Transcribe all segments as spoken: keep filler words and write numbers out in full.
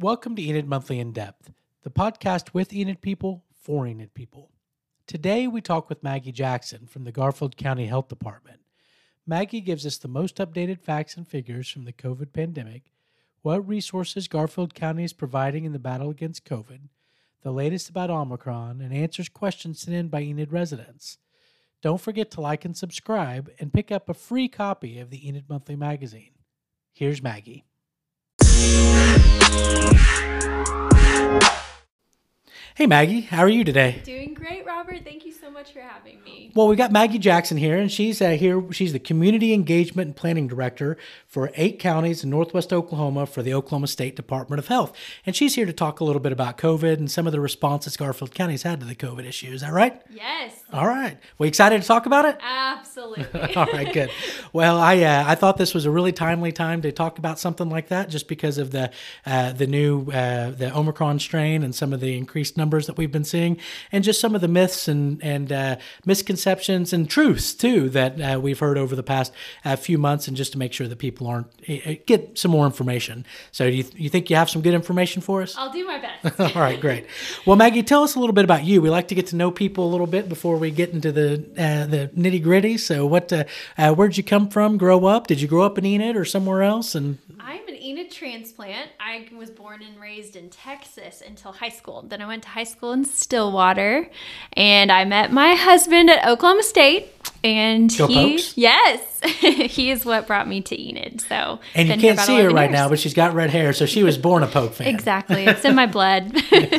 Welcome to Enid Monthly In Depth, the podcast with Enid people for Enid people. Today we talk with Maggie Jackson from the Garfield County Health Department. Maggie gives us the most updated facts and figures from the COVID pandemic, what resources Garfield County is providing in the battle against COVID, the latest about Omicron, and answers questions sent in by Enid residents. Don't forget to like and subscribe and pick up a free copy of the Enid Monthly magazine. Here's Maggie. Hey Maggie, how are you today? Doing great, Robert. Thank you so much for having me. Well, we got Maggie Jackson here, and she's uh, here. She's the Community Engagement and Planning Director for eight counties in Northwest Oklahoma for the Oklahoma State Department of Health. And she's here to talk a little bit about COVID and some of the responses Garfield County's had to the COVID issue. Is that right? Yes. All right. We excited to talk about it? Absolutely. All right, good. Well, I uh, I thought this was a really timely time to talk about something like that, just because of the uh, the new uh, the Omicron strain and some of the increased numbers that we've been seeing, and just some of the myths and and uh, misconceptions and truths too that uh, we've heard over the past uh, few months, and just to make sure that people aren't uh, get some more information. So, do you you think you have some good information for us? I'll do my best. All right, great. Well, Maggie, tell us a little bit about you. We like to get to know people a little bit before we get into the uh, the nitty gritty. So, what uh, uh, where'd you come from? Grow up? Did you grow up in Enid or somewhere else? And I'm an Enid transplant. I was born and raised in Texas until high school. Then I went to high school in Stillwater, and I met my husband at Oklahoma State. And Go he, Pokes. yes, he is what brought me to Enid. So, and you been here can't about see her eleven right years. now, but she's got red hair, so she was born a Poke fan. Exactly, it's in my blood.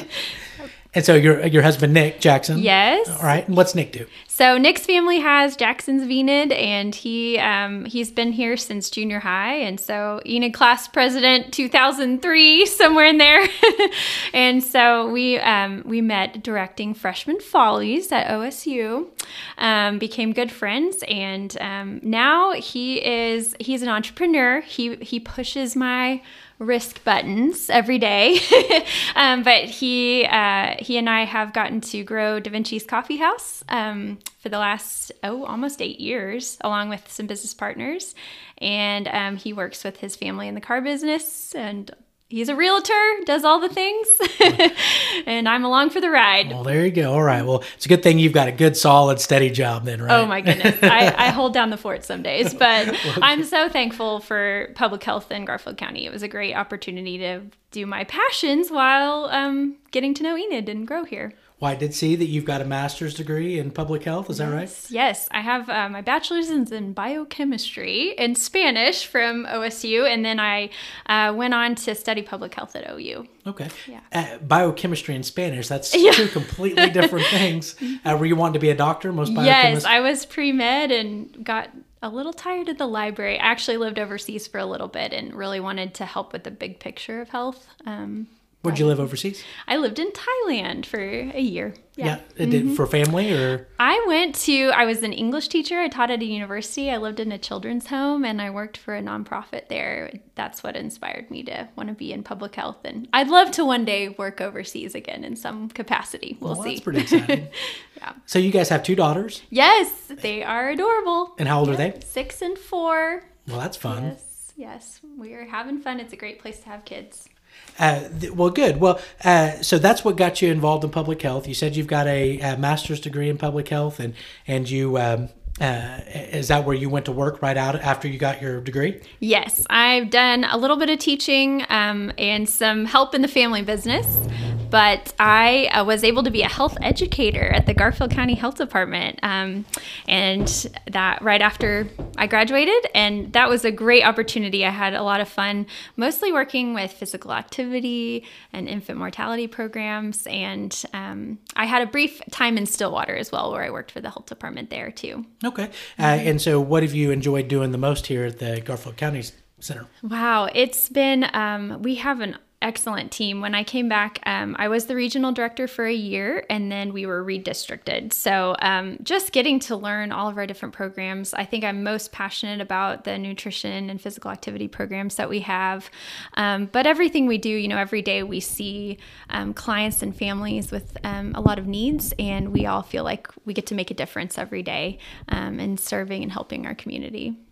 And so your your husband Nick Jackson. Yes. All right. And what's Nick do? So Nick's family has Jackson's of Enid, and he um, he's been here since junior high, and so Enid class president two thousand three, somewhere in there. And so we um, we met directing Freshman Follies at O S U, um, became good friends, and um, now he is he's an entrepreneur. He he pushes my risk buttons every day. um, but he uh, he and I have gotten to grow Da Vinci's Coffee House um, for the last, oh, almost eight years, along with some business partners. And um, he works with his family in the car business, and he's a realtor, does all the things, and I'm along for the ride. Well, there you go. All right. Well, it's a good thing you've got a good, solid, steady job then, right? Oh, my goodness. I, I hold down the fort some days, but well, I'm so thankful for public health in Garfield County. It was a great opportunity to do my passions while um, getting to know Enid and grow here. Well, I did see that you've got a master's degree in public health. Is that yes, right? Yes. I have uh, my bachelor's is in biochemistry and Spanish from O S U, and then I uh, went on to study public health at O U. Okay. Yeah. Uh, biochemistry and Spanish, that's yeah. two completely different things. Uh, were you wanting to be a doctor? Most biochemists? Yes, I was pre-med and got a little tired of the library. I actually lived overseas for a little bit and really wanted to help with the big picture of health. Um, Where'd you live overseas? I lived in Thailand for a year. Yeah. yeah. Mm-hmm. For family or? I went to, I was an English teacher. I taught at a university. I lived in a children's home, and I worked for a nonprofit there. That's what inspired me to want to be in public health. And I'd love to one day work overseas again in some capacity. We'll, well, see. That's pretty exciting. Yeah. So you guys have two daughters? Yes, they are adorable. And how old yeah. are they? Six and four. Well, that's fun. Yes, yes. We are having fun. It's a great place to have kids. Uh, th- well, good. Well, uh, so that's what got you involved in public health. You said you've got a, a master's degree in public health, and and you um, uh, is that where you went to work right out after you got your degree? Yes, I've done a little bit of teaching um, and some help in the family business. But I uh, was able to be a health educator at the Garfield County Health Department, um, and that right after I graduated, and that was a great opportunity. I had a lot of fun, mostly working with physical activity and infant mortality programs, and um, I had a brief time in Stillwater as well, where I worked for the health department there too. Okay, uh, and so what have you enjoyed doing the most here at the Garfield County Center? Wow, it's been, um, we have an excellent team. When I came back, um, I was the regional director for a year, and then we were redistricted. So um, just getting to learn all of our different programs. I think I'm most passionate about the nutrition and physical activity programs that we have. Um, but everything we do, you know, every day we see um, clients and families with um, a lot of needs, and we all feel like we get to make a difference every day um, in serving and helping our community.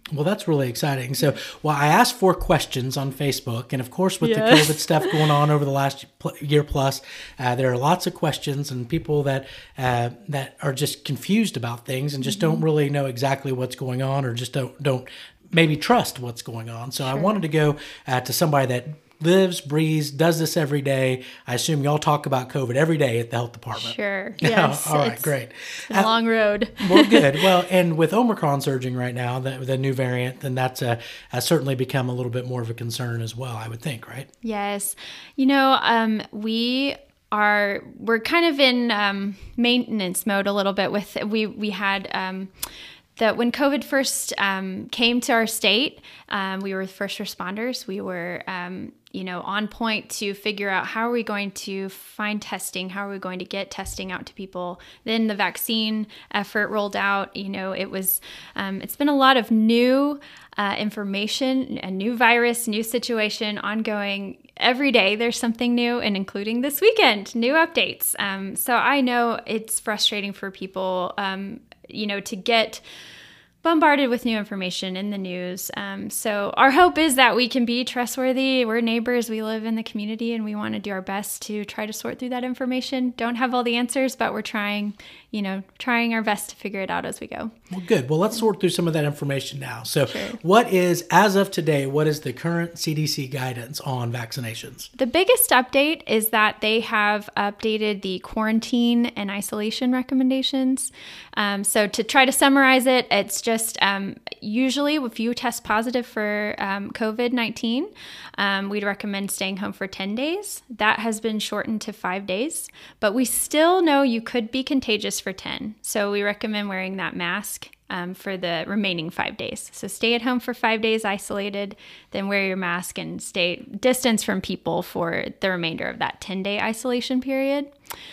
Well, that's really exciting. So, well, I asked four questions on Facebook, and of course, with Yes. the COVID stuff going on over the last pl- year plus, uh, there are lots of questions and people that uh, that are just confused about things and just mm-hmm. don't really know exactly what's going on, or just don't don't maybe trust what's going on. So, sure. I wanted to go uh, to somebody that lives, breathes, does this every day. I assume y'all talk about COVID every day at the health department. Sure. Yes. All right, great. It's a uh, long road. Well, good. Well, and with Omicron surging right now, the, the new variant, then that's uh, has certainly become a little bit more of a concern as well, I would think, right? Yes. You know, um, we are, we're kind of in um, maintenance mode a little bit with, we, we had, um, that when COVID first um, came to our state, um, we were first responders. We were, um, you know, on point to figure out how are we going to find testing? How are we going to get testing out to people? Then the vaccine effort rolled out. You know, it was, um, it's been a lot of new uh, information, a new virus, new situation, ongoing. Every day there's something new, and including this weekend, new updates. Um, so I know it's frustrating for people, um, you know, to get bombarded with new information in the news. Um, so our hope is that we can be trustworthy. We're neighbors. We live in the community, and we want to do our best to try to sort through that information. Don't have all the answers, but we're trying, you know, trying our best to figure it out as we go. Well, good. Well, let's sort through some of that information now. So Sure. What is, as of today, what is the current C D C guidance on vaccinations? The biggest update is that they have updated the quarantine and isolation recommendations. Um, so to try to summarize it, it's just um, usually if you test positive for um, COVID nineteen, um, we'd recommend staying home for ten days. That has been shortened to five days, but we still know you could be contagious for ten. So we recommend wearing that mask Um, for the remaining five days. So stay at home for five days isolated, then wear your mask and stay distance from people for the remainder of that ten-day isolation period.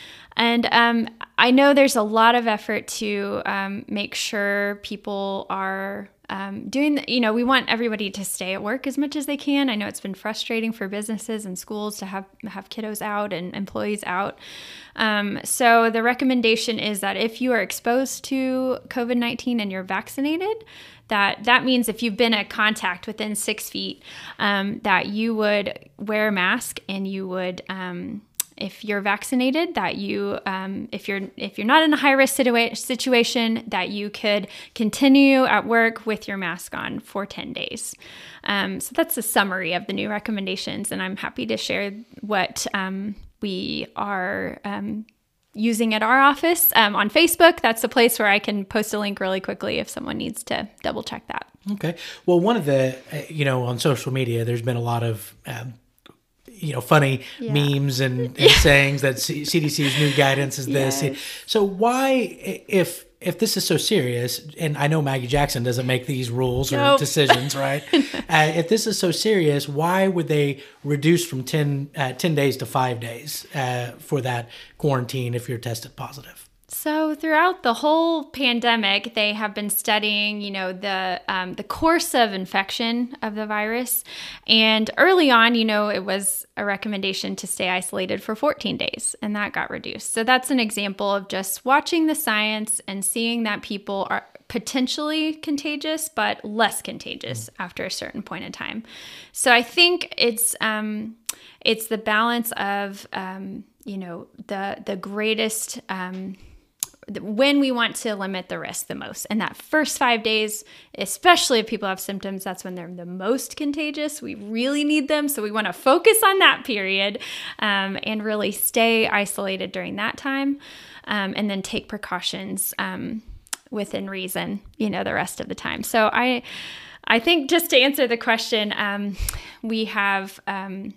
And um, I know there's a lot of effort to um, make sure people are um, doing, the, you know, we want everybody to stay at work as much as they can. I know it's been frustrating for businesses and schools to have, have kiddos out and employees out. Um, so the recommendation is that if you are exposed to COVID nineteen and you're vaccinated, that that means if you've been at contact within six feet, um, that you would wear a mask, and you would, um, if you're vaccinated, that you, um, if you're if you're not in a high risk situa- situation, that you could continue at work with your mask on for ten days. Um, so that's a summary of the new recommendations, and I'm happy to share what um, we are um, using at our office um, on Facebook. That's the place where I can post a link really quickly if someone needs to double check that. Okay. Well, one of the, uh, you know, on social media, there's been a lot of, um, you know, funny yeah. memes and, and yeah. sayings that C- CDC's new guidance is this. Yes. So why, if if this is so serious, and I know Maggie Jackson doesn't make these rules or nope. decisions, right? uh, if this is so serious, why would they reduce from ten, uh, ten days to five days uh, for that quarantine if you're tested positive? So throughout the whole pandemic, they have been studying, you know, the um, the course of infection of the virus. And early on, you know, it was a recommendation to stay isolated for fourteen days, and that got reduced. So that's an example of just watching the science and seeing that people are potentially contagious, but less contagious mm. after a certain point in time. So I think it's um, it's the balance of, um, you know, the the greatest um, when we want to limit the risk the most. And that first five days, especially if people have symptoms, that's when they're the most contagious. We really need them. So we want to focus on that period um, and really stay isolated during that time, um, and then take precautions um, within reason, you know, the rest of the time. So I, I think just to answer the question, um, we have, um,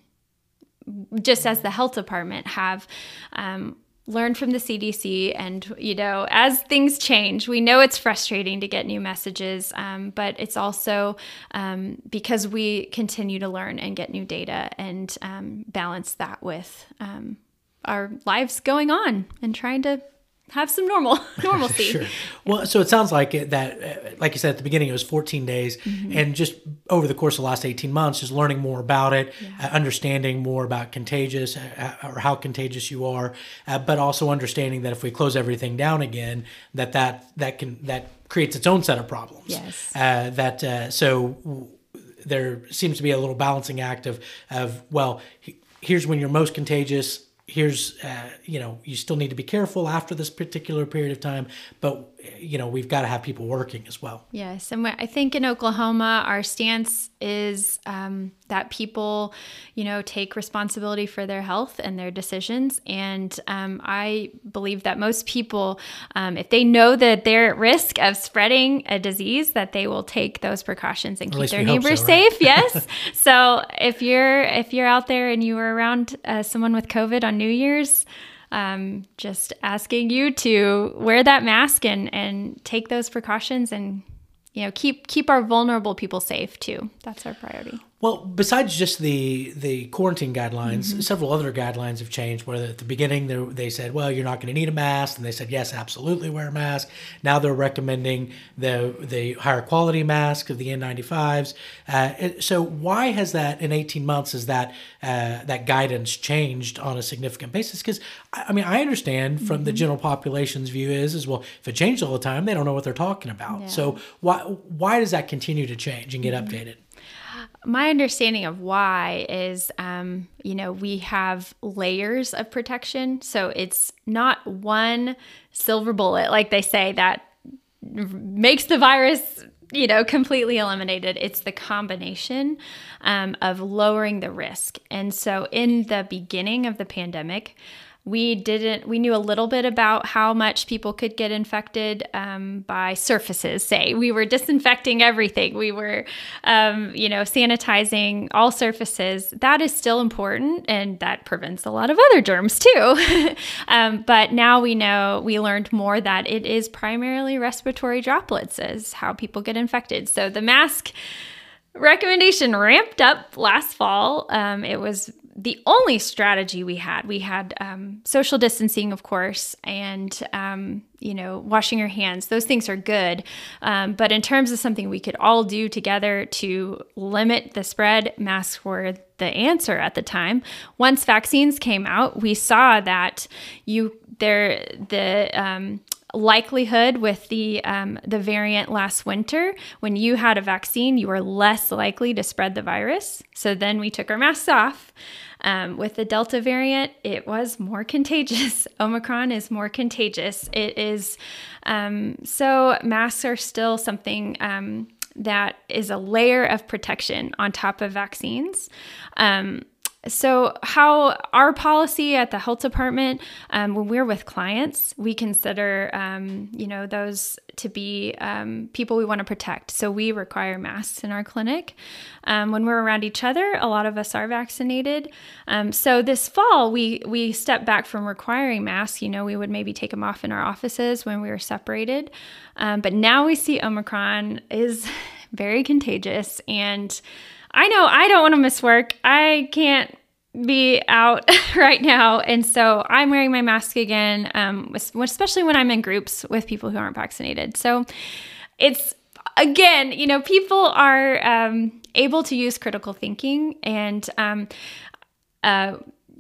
just as the health department have, um, learn from the C D C, and, you know, as things change, we know it's frustrating to get new messages, um, but it's also um, because we continue to learn and get new data and um, balance that with um, our lives going on and trying to have some normal normalcy. Sure. Well, so it sounds like it, that, uh, like you said at the beginning, it was fourteen days, mm-hmm. and just over the course of the last eighteen months, just learning more about it, yeah. uh, understanding more about contagious uh, or how contagious you are, uh, but also understanding that if we close everything down again, that that that can that creates its own set of problems. Yes. Uh, that uh, so there seems to be a little balancing act of of well, here's when you're most contagious. Here's, uh, you know, you still need to be careful after this particular period of time, but, you know, we've got to have people working as well. Yes. And I think in Oklahoma, our stance is um, that people, you know, take responsibility for their health and their decisions. And um, I believe that most people, um, if they know that they're at risk of spreading a disease, that they will take those precautions and keep their neighbors so, right? safe. Yes. So if you're, if you're out there and you were around uh, someone with COVID on New Year's, um, just asking you to wear that mask and, and take those precautions and, you know, keep, keep our vulnerable people safe too. That's our priority. Well, besides just the the quarantine guidelines, mm-hmm. several other guidelines have changed. Where at the beginning they, they said, well, you're not going to need a mask. And they said, yes, absolutely wear a mask. Now they're recommending the the higher quality mask of the N ninety-fives. Uh, it, so why has that, in eighteen months, has that uh, that guidance changed on a significant basis? Because, I mean, I understand from mm-hmm. the general population's view is, is, well, if it changed all the time, they don't know what they're talking about. Yeah. So why why does that continue to change and get mm-hmm. updated? My understanding of why is, um, you know, we have layers of protection. So it's not one silver bullet, like they say, that makes the virus, you know, completely eliminated. It's the combination um, of lowering the risk. And so in the beginning of the pandemic, we didn't, we knew a little bit about how much people could get infected um, by surfaces, say. We were disinfecting everything. We were, um, you know, sanitizing all surfaces. That is still important, and that prevents a lot of other germs too. um, but now we know, we learned more that it is primarily respiratory droplets is how people get infected. So the mask recommendation ramped up last fall. Um, it was the only strategy we had. We had um, social distancing, of course, and, um, you know, washing your hands. Those things are good. Um, but in terms of something we could all do together to limit the spread, masks were the answer at the time. Once vaccines came out, we saw that you there the um, likelihood with the um, the variant last winter, when you had a vaccine, you were less likely to spread the virus. So then we took our masks off. Um, with the Delta variant, it was more contagious. Omicron is more contagious. It is, um, so masks are still something um, that is a layer of protection on top of vaccines. Um, So how our policy at the health department, um, when we're with clients, we consider, um, you know, those to be um, people we want to protect. So we require masks in our clinic. Um, when we're around each other, a lot of us are vaccinated. Um, so this fall, we we stepped back from requiring masks. You know, we would maybe take them off in our offices when we were separated. Um, but now we see Omicron is very contagious, and I know I don't want to miss work. I can't be out right now. And so I'm wearing my mask again, um, especially when I'm in groups with people who aren't vaccinated. So it's, again, you know, people are um, able to use critical thinking, and um, uh,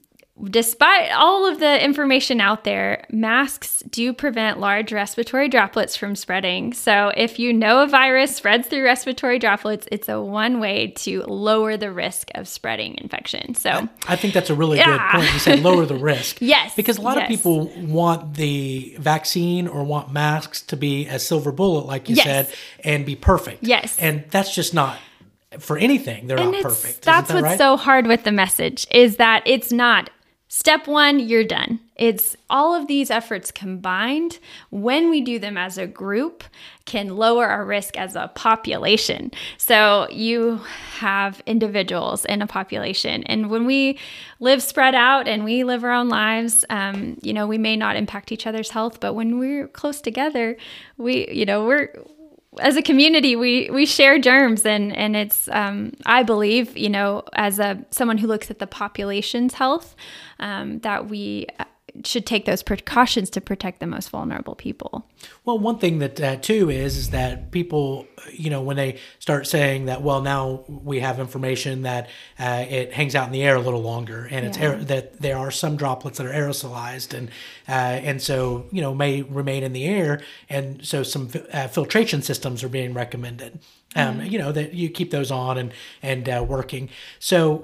despite all of the information out there, masks do prevent large respiratory droplets from spreading. So if you know a virus spreads through respiratory droplets, it's a one way to lower the risk of spreading infection. So I think that's a really yeah. good point. You said lower the risk. Yes. Because a lot yes. of people want the vaccine or want masks to be a silver bullet, like you yes. said, and be perfect. Yes. And that's just not, for anything, they're and not perfect. That's that what's right? so hard with the message, is that it's not step one, you're done. It's all of these efforts combined, when we do them as a group, can lower our risk as a population. So you have individuals in a population, and when we live spread out and we live our own lives, um, you know, we may not impact each other's health, but when we're close together, we, you know, we're, as a community, we we share germs, and and it's um, I believe, you know, as a someone who looks at the population's health, um, that we should take those precautions to protect the most vulnerable people. Well, one thing that uh, too is is that people, you know, when they start saying that, well, now we have information that uh, it hangs out in the air a little longer, and it's Yeah. aer- that there are some droplets that are aerosolized, and uh, and so you know may remain in the air, and so some uh, filtration systems are being recommended. Um, You know that you keep those on and and uh, working. So,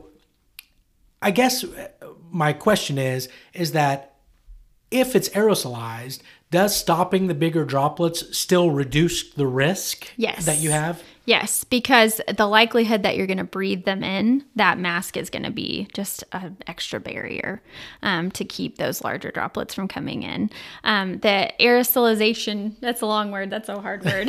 I guess my question is is that if it's aerosolized, does stopping the bigger droplets still reduce the risk Yes. that you have? Yes, because the likelihood that you're going to breathe them in, that mask is going to be just an extra barrier um, to keep those larger droplets from coming in. Um, the aerosolization, that's a long word, that's a hard word.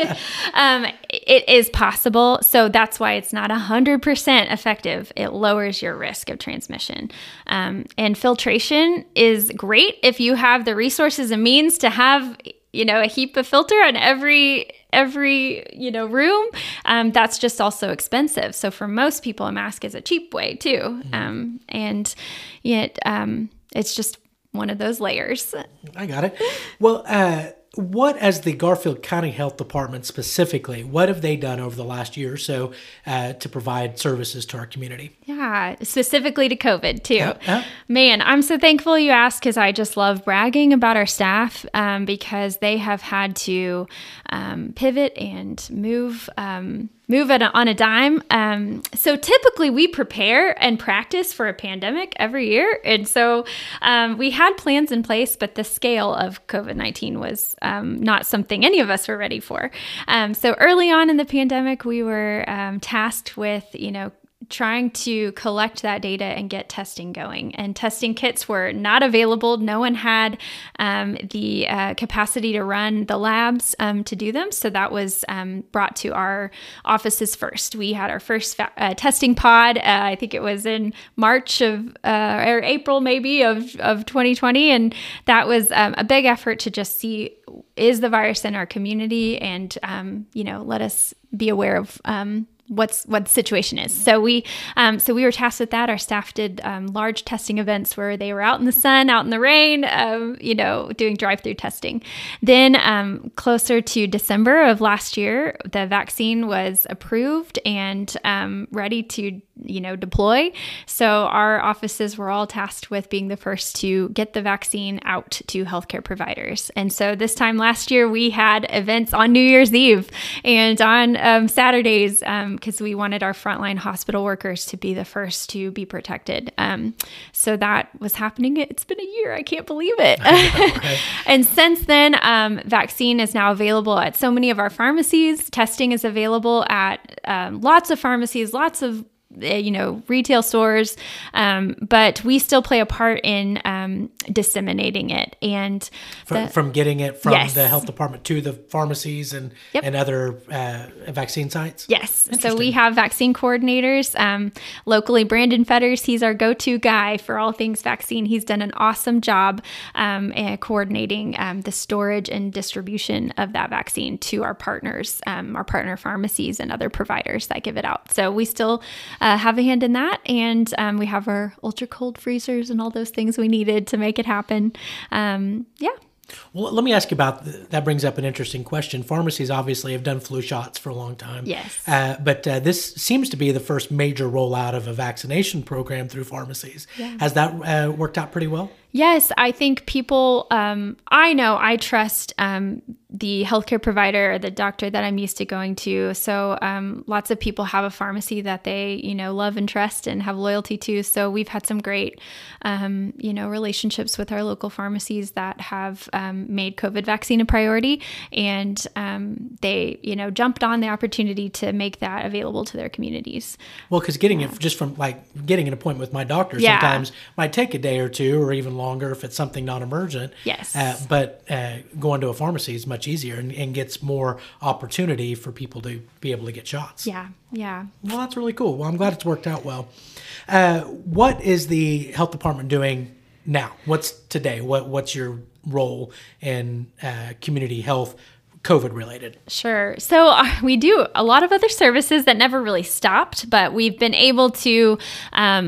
um, it is possible. So that's why it's not one hundred percent effective. It lowers your risk of transmission. Um, and filtration is great if you have the resources and means to have, you know, a HEPA filter on every every, you know, room. Um, that's just also expensive. So for most people, a mask is a cheap way too. Mm-hmm. Um, and yet um, it's just one of those layers. I got it. Well, uh, what, as the Garfield County Health Department specifically, what have they done over the last year or so uh, to provide services to our community? Yeah, specifically to COVID too. Yeah, yeah. Man, I'm so thankful you asked, because I just love bragging about our staff um, because they have had to um, pivot and move um, move at a, on a dime. Um, so typically we prepare and practice for a pandemic every year. And so um, we had plans in place, but the scale of COVID nineteen was um, not something any of us were ready for. Um, so early on in the pandemic, we were um, tasked with, you know, trying to collect that data and get testing going. And testing kits were not available. No one had um, the uh, capacity to run the labs um, to do them. So that was um, brought to our offices first. We had our first fa- uh, testing pod. Uh, I think it was in March of, uh, or April maybe of, of twenty twenty. And that was um, a big effort to just see, is the virus in our community? And, um, you know, let us be aware of um, what's what the situation is. So we um, so we were tasked with that. Our staff did um, large testing events where they were out in the sun, out in the rain, um, you know, doing drive-through testing. Then um, closer to December of last year, the vaccine was approved and um, ready to, you know, deploy. So our offices were all tasked with being the first to get the vaccine out to healthcare providers. And so this time last year, we had events on New Year's Eve and on um, Saturdays, um, because we wanted our frontline hospital workers to be the first to be protected. Um, so that was happening. It's been a year. I can't believe it. Okay. And since then, um, vaccine is now available at so many of our pharmacies. Testing is available at um, lots of pharmacies, lots of you know, retail stores, um, but we still play a part in um, disseminating it. And from, the, from getting it from yes. the health department to the pharmacies and Yep. and other uh, vaccine sites? Yes. So we have vaccine coordinators. Um, locally, Brandon Fetters, he's our go-to guy for all things vaccine. He's done an awesome job um, uh, coordinating um, the storage and distribution of that vaccine to our partners, um, our partner pharmacies and other providers that give it out. So we still Uh, have a hand in that. And um, we have our ultra cold freezers and all those things we needed to make it happen. Um, yeah. Well, let me ask you about, th- that brings up an interesting question. Pharmacies obviously have done flu shots for a long time. Yes. Uh, but uh, this seems to be the first major rollout of a vaccination program through pharmacies. Yeah. Has that uh, worked out pretty well? Yes, I think people, um, I know I trust um, the healthcare provider or the doctor that I'm used to going to. So um, lots of people have a pharmacy that they, you know, love and trust and have loyalty to. So we've had some great, um, you know, relationships with our local pharmacies that have um, made COVID vaccine a priority. And um, they, you know, jumped on the opportunity to make that available to their communities. Well, because getting yeah. it just from like getting an appointment with my doctor yeah. sometimes might take a day or two or even longer if it's something non-emergent. Yes. Uh, but uh, going to a pharmacy is much easier and, and gets more opportunity for people to be able to get shots. Yeah. Yeah. Well, that's really cool. Well, I'm glad it's worked out well. Uh, what is the health department doing now? What's today? What What's your role in uh, community health, COVID related? Sure. So uh, we do a lot of other services that never really stopped, but we've been able to um,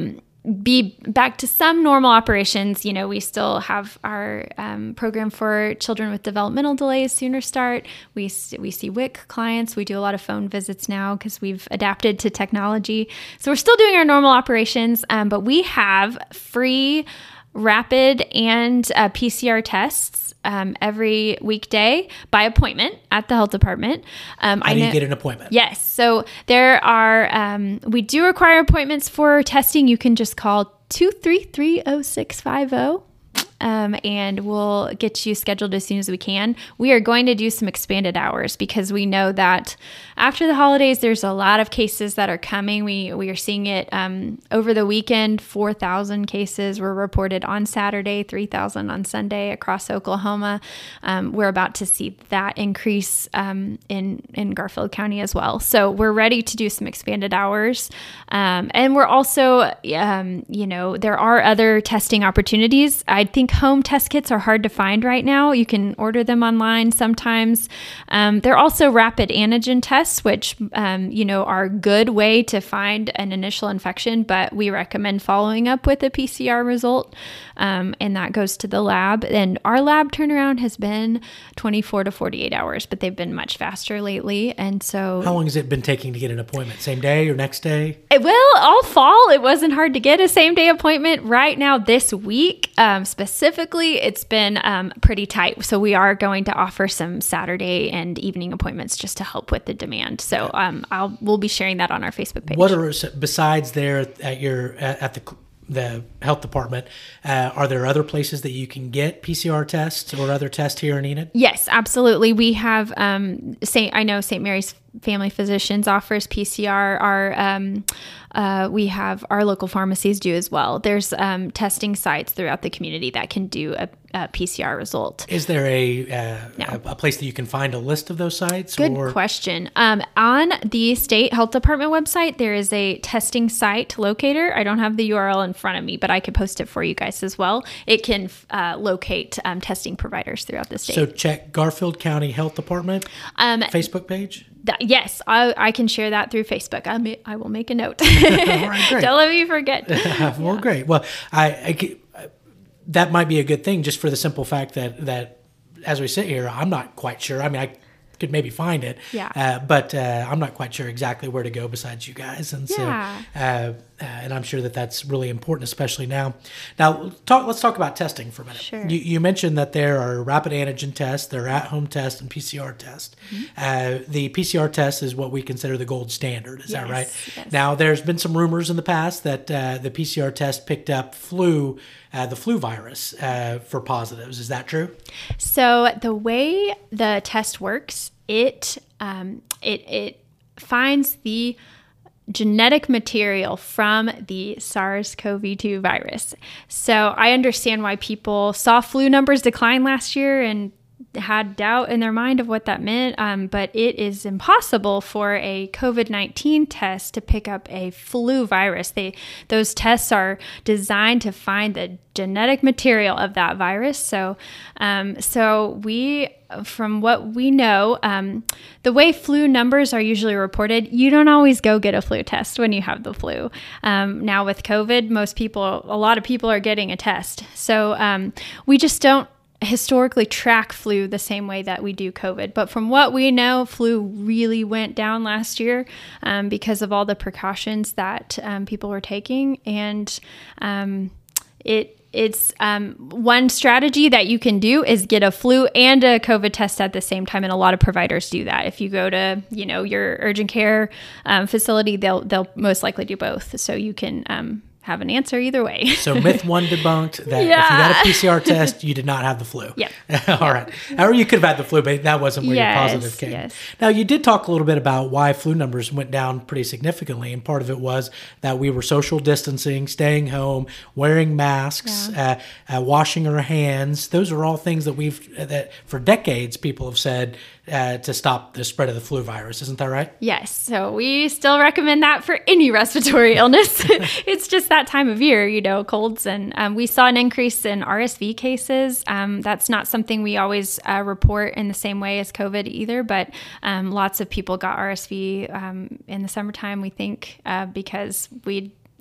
be back to some normal operations. You know, we still have our um, program for children with developmental delays, Sooner Start. We we see W I C clients. We do a lot of phone visits now because we've adapted to technology. So we're still doing our normal operations, um, but we have free rapid and uh, P C R tests um, every weekday by appointment at the health department. Um, How I do know, you get an appointment? Yes. So there are, um, we do require appointments for testing. You can just call two three three, oh six five oh. Um, and we'll get you scheduled as soon as we can. We are going to do some expanded hours because we know that after the holidays, there's a lot of cases that are coming. We we are seeing it um, over the weekend. four thousand cases were reported on Saturday, three thousand on Sunday across Oklahoma. Um, we're about to see that increase um, in, in Garfield County as well. So we're ready to do some expanded hours. Um, and we're also, um, you know, there are other testing opportunities. I think home test kits are hard to find right now. You can order them online sometimes. Um, they're also rapid antigen tests, which, um, you know, are a good way to find an initial infection, but we recommend following up with a P C R result, um, and that goes to the lab. And our lab turnaround has been twenty-four to forty-eight hours, but they've been much faster lately. And so... How long has it been taking to get an appointment? Same day or next day? It, well, all fall, it wasn't hard to get a same-day appointment. Right now, this week, um, specifically, it's been um, pretty tight. So we are going to offer some Saturday and evening appointments just to help with the demand. So um, I'll we'll be sharing that on our Facebook page. What are, besides there at your at the the health department, uh, are there other places that you can get P C R tests or other tests here in Enid? Yes, absolutely. We have um, Saint I know Saint Mary's Family Physicians offers P C R. Our um, uh, we have our local pharmacies do as well. There's um, testing sites throughout the community that can do a, a P C R result. Is there a, uh, No. a a place that you can find a list of those sites? Good or? question. Um, on the state health department website, there is a testing site locator. I don't have the U R L in front of me, but I could post it for you guys as well. It can uh, locate um, testing providers throughout the state. So check Garfield County Health Department um, Facebook page. Th- yes, I, I can share that through Facebook. I, may, I will make a note. All right, great. Don't let me forget. Well, Yeah. great. Well, I, I g- that might be a good thing just for the simple fact that that as we sit here, I'm not quite sure. I mean, I could maybe find it, Yeah. uh, but uh, I'm not quite sure exactly where to go besides you guys, and Yeah. so uh, uh, and I'm sure that that's really important, especially now. Now, talk. Let's talk about testing for a minute. Sure. You, you mentioned that there are rapid antigen tests, there are at-home tests, and P C R tests. Mm-hmm. Uh, the P C R test is what we consider the gold standard. Is that Yes, right? yes. Now, there's been some rumors in the past that uh, the P C R test picked up flu, uh, the flu virus uh, for positives. Is that true? So the way the test works, it um, it it finds the genetic material from the SARS-C o V two virus. So I understand why people saw flu numbers decline last year and had doubt in their mind of what that meant, um, but it is impossible for a COVID nineteen test to pick up a flu virus. They those tests are designed to find the genetic material of that virus. So, um, so we, from what we know, um, the way flu numbers are usually reported, you don't always go get a flu test when you have the flu. Um, now with COVID, most people, a lot of people are getting a test. So um, we just don't historically track flu the same way that we do COVID. But from what we know, flu really went down last year um, because of all the precautions that um, people were taking. And um, it it's um, one strategy that you can do is get a flu and a COVID test at the same time. And a lot of providers do that. If you go to, you know, your urgent care um, facility, they'll they'll most likely do both. So you can um, have an answer either way. So myth one debunked that Yeah. if you got a P C R test, you did not have the flu. Yep. All right. Or you could have had the flu, but that wasn't where Yes, your positive came. yes. Now, you did talk a little bit about why flu numbers went down pretty significantly, and part of it was that we were social distancing, staying home, wearing masks, uh, uh, washing our hands. Those are all things that we've, uh, that for decades, people have said uh, to stop the spread of the flu virus. Isn't that right? Yes. So we still recommend that for any respiratory illness. It's just that time of year, you know, colds. And um, we saw an increase in R S V cases. Um, that's not something we always uh, report in the same way as COVID either, but um, lots of people got R S V um, in the summertime, we think, uh, because we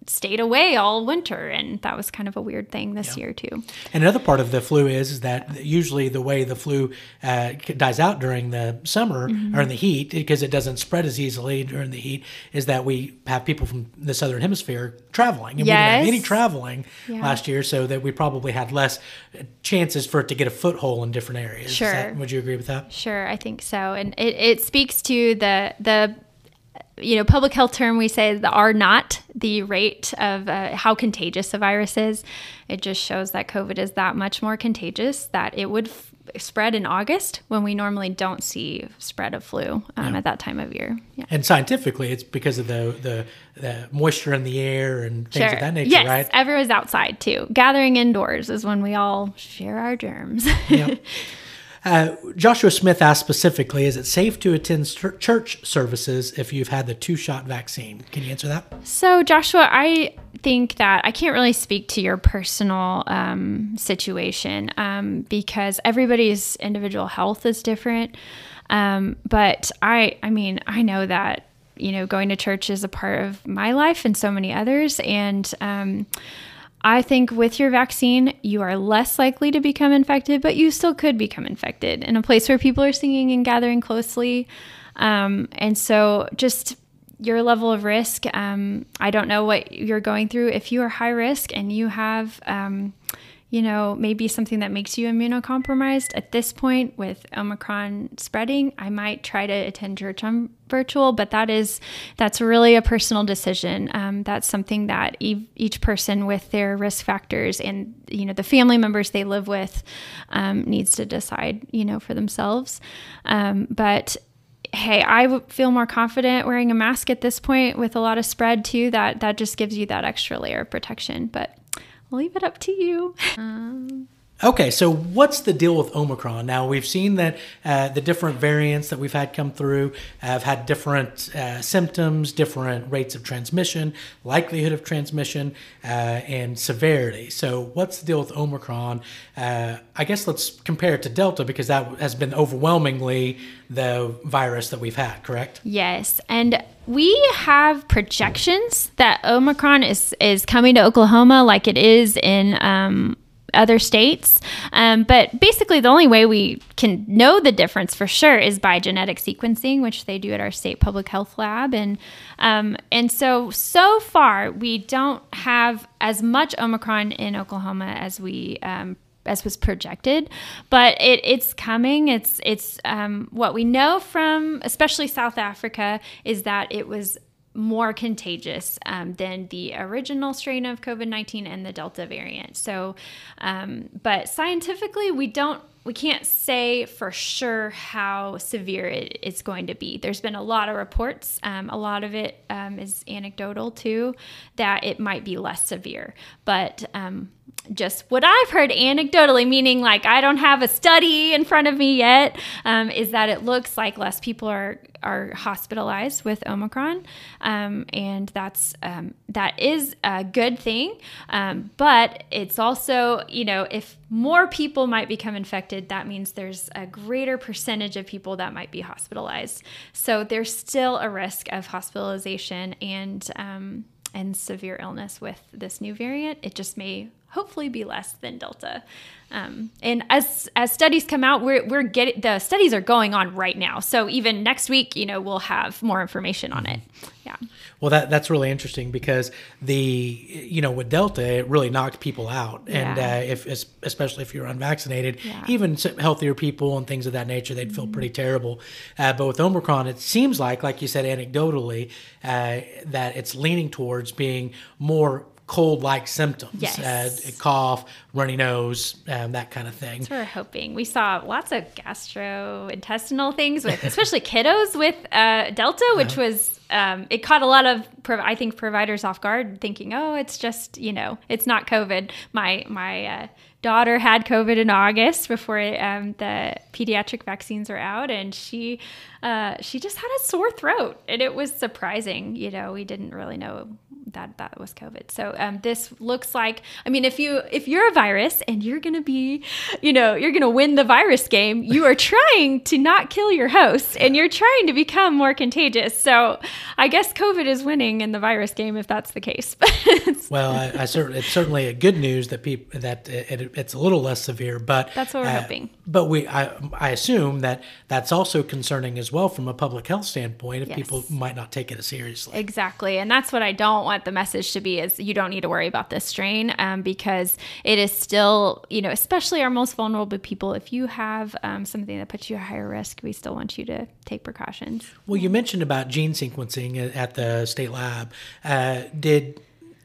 stayed away all winter, and that was kind of a weird thing this yeah. year too. And another part of the flu is, is that usually the way the flu uh, dies out during the summer mm-hmm. or in the heat, because it doesn't spread as easily during the heat, is that we have people from the southern hemisphere traveling, and yes. we didn't have any traveling yeah. last year, so that we probably had less chances for it to get a foothold in different areas. Sure. That, would you agree with that? Sure, I think so. And it, it speaks to the the you know, public health term, we say the R naught, the rate of uh, how contagious a virus is. It just shows that COVID is that much more contagious, that it would f- spread in August when we normally don't see spread of flu um, yeah. at that time of year. Yeah. And scientifically, it's because of the, the, the moisture in the air and things sure. of that nature, yes, right? Yes, everyone's outside too. Gathering indoors is when we all share our germs. Yep. Uh, Joshua Smith asked specifically, is it safe to attend st- church services if you've had the two-shot vaccine? Can you answer that? So, Joshua, I think that I can't really speak to your personal um, situation um, because everybody's individual health is different. Um, but I, I mean, I know that, you know, going to church is a part of my life and so many others. And um I think with your vaccine, you are less likely to become infected, but you still could become infected in a place where people are singing and gathering closely. Um, and so just your level of risk, um, I don't know what you're going through. If you are high risk and you have, um, you know, maybe something that makes you immunocompromised at this point with Omicron spreading, I might try to attend church on virtual, but that is, that's really a personal decision. Um, that's something that e- each person with their risk factors and, you know, the family members they live with um, needs to decide, you know, for themselves. Um, but hey, I would feel more confident wearing a mask at this point with a lot of spread too. That, that just gives you that extra layer of protection, but I'll leave it up to you. Um, okay, so what's the deal with Omicron? Now, we've seen that uh, the different variants that we've had come through have had different uh, symptoms, different rates of transmission, likelihood of transmission, uh, and severity. So what's the deal with Omicron? Uh, I guess let's compare it to Delta because that has been overwhelmingly the virus that we've had, correct? Yes, and we have projections that Omicron is, is coming to Oklahoma like it is in um, other states. Um, but basically, the only way we can know the difference for sure is by genetic sequencing, which they do at our state public health lab. And um, and so, so far, we don't have as much Omicron in Oklahoma as we um as was projected, but it, it's coming. It's it's um, what we know from especially South Africa is that it was more contagious um, than the original strain of COVID nineteen and the Delta variant. So, um, but scientifically, we don't we can't say for sure how severe it, it's going to be. There's been a lot of reports. Um, a lot of it um, is anecdotal too, that it might be less severe. But um, just what I've heard anecdotally, meaning like I don't have a study in front of me yet, um, is that it looks like less people are are hospitalized with Omicron, um, and that's um, that is a good thing. Um, but it's also, you know, if more people might become infected, that means there's a greater percentage of people that might be hospitalized. So there's still a risk of hospitalization and um, and severe illness with this new variant. It just may hopefully be less than Delta. Um, and as as studies come out, we're we're getting the studies are going on right now. So even next week, you know, we'll have more information on it. Yeah. Well, that that's really interesting because the you know with Delta, it really knocked people out, and yeah. uh, if especially if you're unvaccinated, yeah. even healthier people and things of that nature, they'd feel mm-hmm. pretty terrible. Uh, but with Omicron, it seems like, like you said, anecdotally, uh, that it's leaning towards being more cold-like symptoms, yes. uh, cough, runny nose, um, that kind of thing. That's what we're hoping. We saw lots of gastrointestinal things with, especially kiddos with uh, Delta, which uh-huh. was, um, it caught a lot of, I think, providers off guard, thinking, oh, it's just, you know, it's not COVID. My my uh, daughter had COVID in August before um, the pediatric vaccines are out, and she uh, she just had a sore throat, and it was surprising. You know, we didn't really know that that was COVID. So um, this looks like, I mean, if you if you're a virus and you're going to be, you know, you're going to win the virus game, you are trying to not kill your host, and you're trying to become more contagious. So I guess COVID is winning in the virus game if that's the case. Well, I, I certainly it's certainly a good news that people that it, it, it's a little less severe, but that's what we're uh, hoping. But we, I, I assume that that's also concerning as well from a public health standpoint if Yes. people might not take it as seriously. Exactly. And that's what I don't want the message to be is you don't need to worry about this strain um, because it is still, you know, especially our most vulnerable people. If you have um, something that puts you at higher risk, we still want you to take precautions. Well, you mentioned about gene sequencing at at the state lab. Uh, did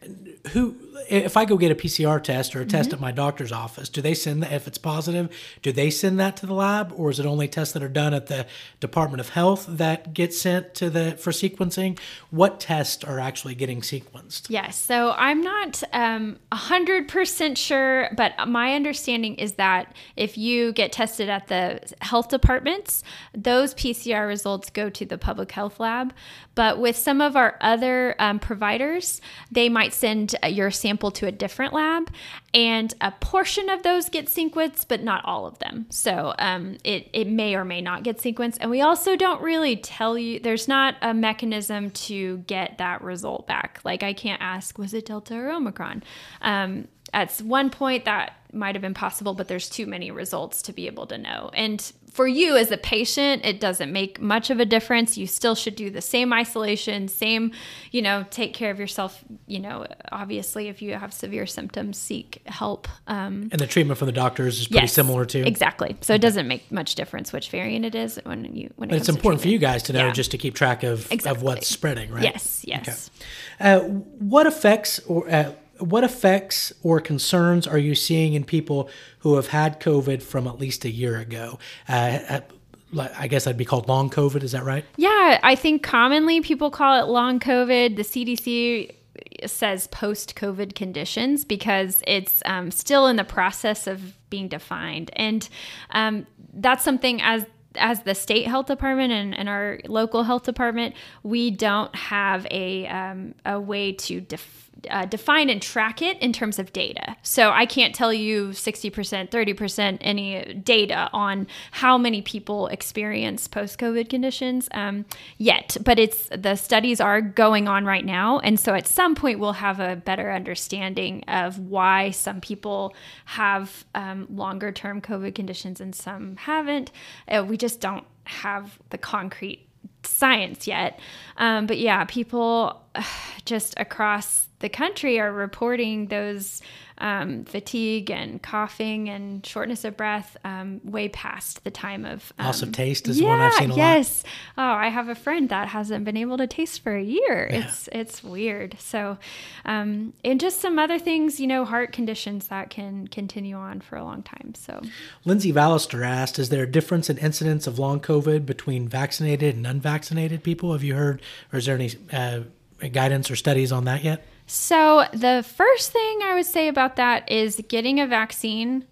who, if I go get a P C R test or a test Mm-hmm. at my doctor's office, do they send that, if it's positive, do they send that to the lab, or is it only tests that are done at the Department of Health that get sent to the, for sequencing? What tests are actually getting sequenced? Yes. So I'm not um, one hundred percent sure, but my understanding is that if you get tested at the health departments, those P C R results go to the public health lab. But with some of our other um, providers, they might send your sample to a different lab, and a portion of those get sequenced, but not all of them. So um, it, it may or may not get sequenced. And we also don't really tell you, there's not a mechanism to get that result back. Like I can't ask, was it Delta or Omicron? Um, at one point that might have been possible, but there's too many results to be able to know. And for you as a patient, it doesn't make much of a difference. You still should do the same isolation, same, you know, take care of yourself. You know, obviously, if you have severe symptoms, seek help. Um, And the treatment from the doctors is pretty yes, similar too? Exactly. So it doesn't make much difference which variant it is when you when it But comes it's to important for you treatment. guys to know Yeah. just to keep track of, of Exactly. what's spreading, right? Yes, yes. Okay. Uh, what effects or uh, what effects or concerns are you seeing in people who have had COVID from at least a year ago? Uh, uh, I guess that'd be called long COVID. Is that right? Yeah, I think commonly people call it long COVID. The C D C says post-COVID conditions because it's um, still in the process of being defined. And um, that's something as as the state health department and, and our local health department, we don't have a um, a way to def- uh, define and track it in terms of data. So I can't tell you sixty percent, thirty percent, any data on how many people experience post-COVID conditions um, yet. But it's the studies are going on right now. And so at some point we'll have a better understanding of why some people have um, longer term COVID conditions and some haven't. Uh, we just don't have the concrete science yet. Um, but yeah, people uh, just across the country are reporting those um, fatigue and coughing and shortness of breath um, way past the time of um, Loss of taste is yeah, one I've seen a lot. yes. Oh, I have a friend that hasn't been able to taste for a year. Yeah. It's it's weird. So, um, and just some other things, you know, heart conditions that can continue on for a long time. So, Lindsay Vallister asked, is there a difference in incidence of long COVID between vaccinated and unvaccinated people? Have you heard, or is there any uh, guidance or studies on that yet? So the first thing I would say about that is getting a vaccine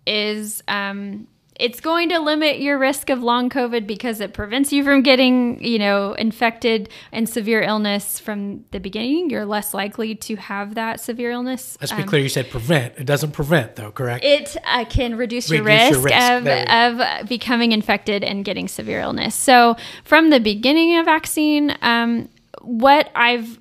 is um, it's going to limit your risk of long COVID because it prevents you from getting, you know, infected and severe illness from the beginning. You're less likely to have that severe illness. Let's be Um, clear. You said prevent. It doesn't prevent, though, correct? It uh, can reduce, your, Reduce risk your risk. of, There we of becoming infected and getting severe illness. So from the beginning of vaccine, um, what I've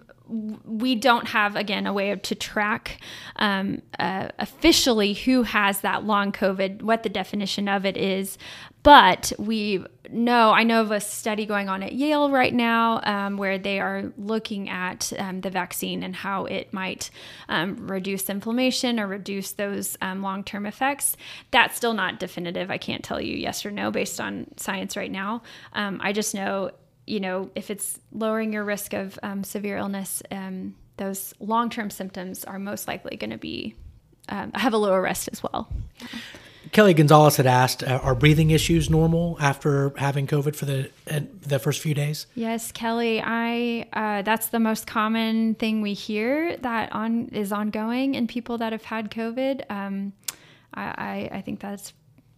we don't have, again, a way to track um, uh, officially who has that long COVID, what the definition of it is. But we know, I know of a study going on at Yale right now um, where they are looking at um, the vaccine and how it might um, reduce inflammation or reduce those um, long-term effects. That's still not definitive. I can't tell you yes or no based on science right now. Um, I just know you know, if it's lowering your risk of um, severe illness, um, those long-term symptoms are most likely going to be um, have a lower risk as well. Kelly Gonzalez had asked, uh, are breathing issues normal after having COVID for the uh, the first few days? Yes, Kelly, I uh, that's the most common thing we hear that on is ongoing in people that have had COVID. Um, I, I, I think that's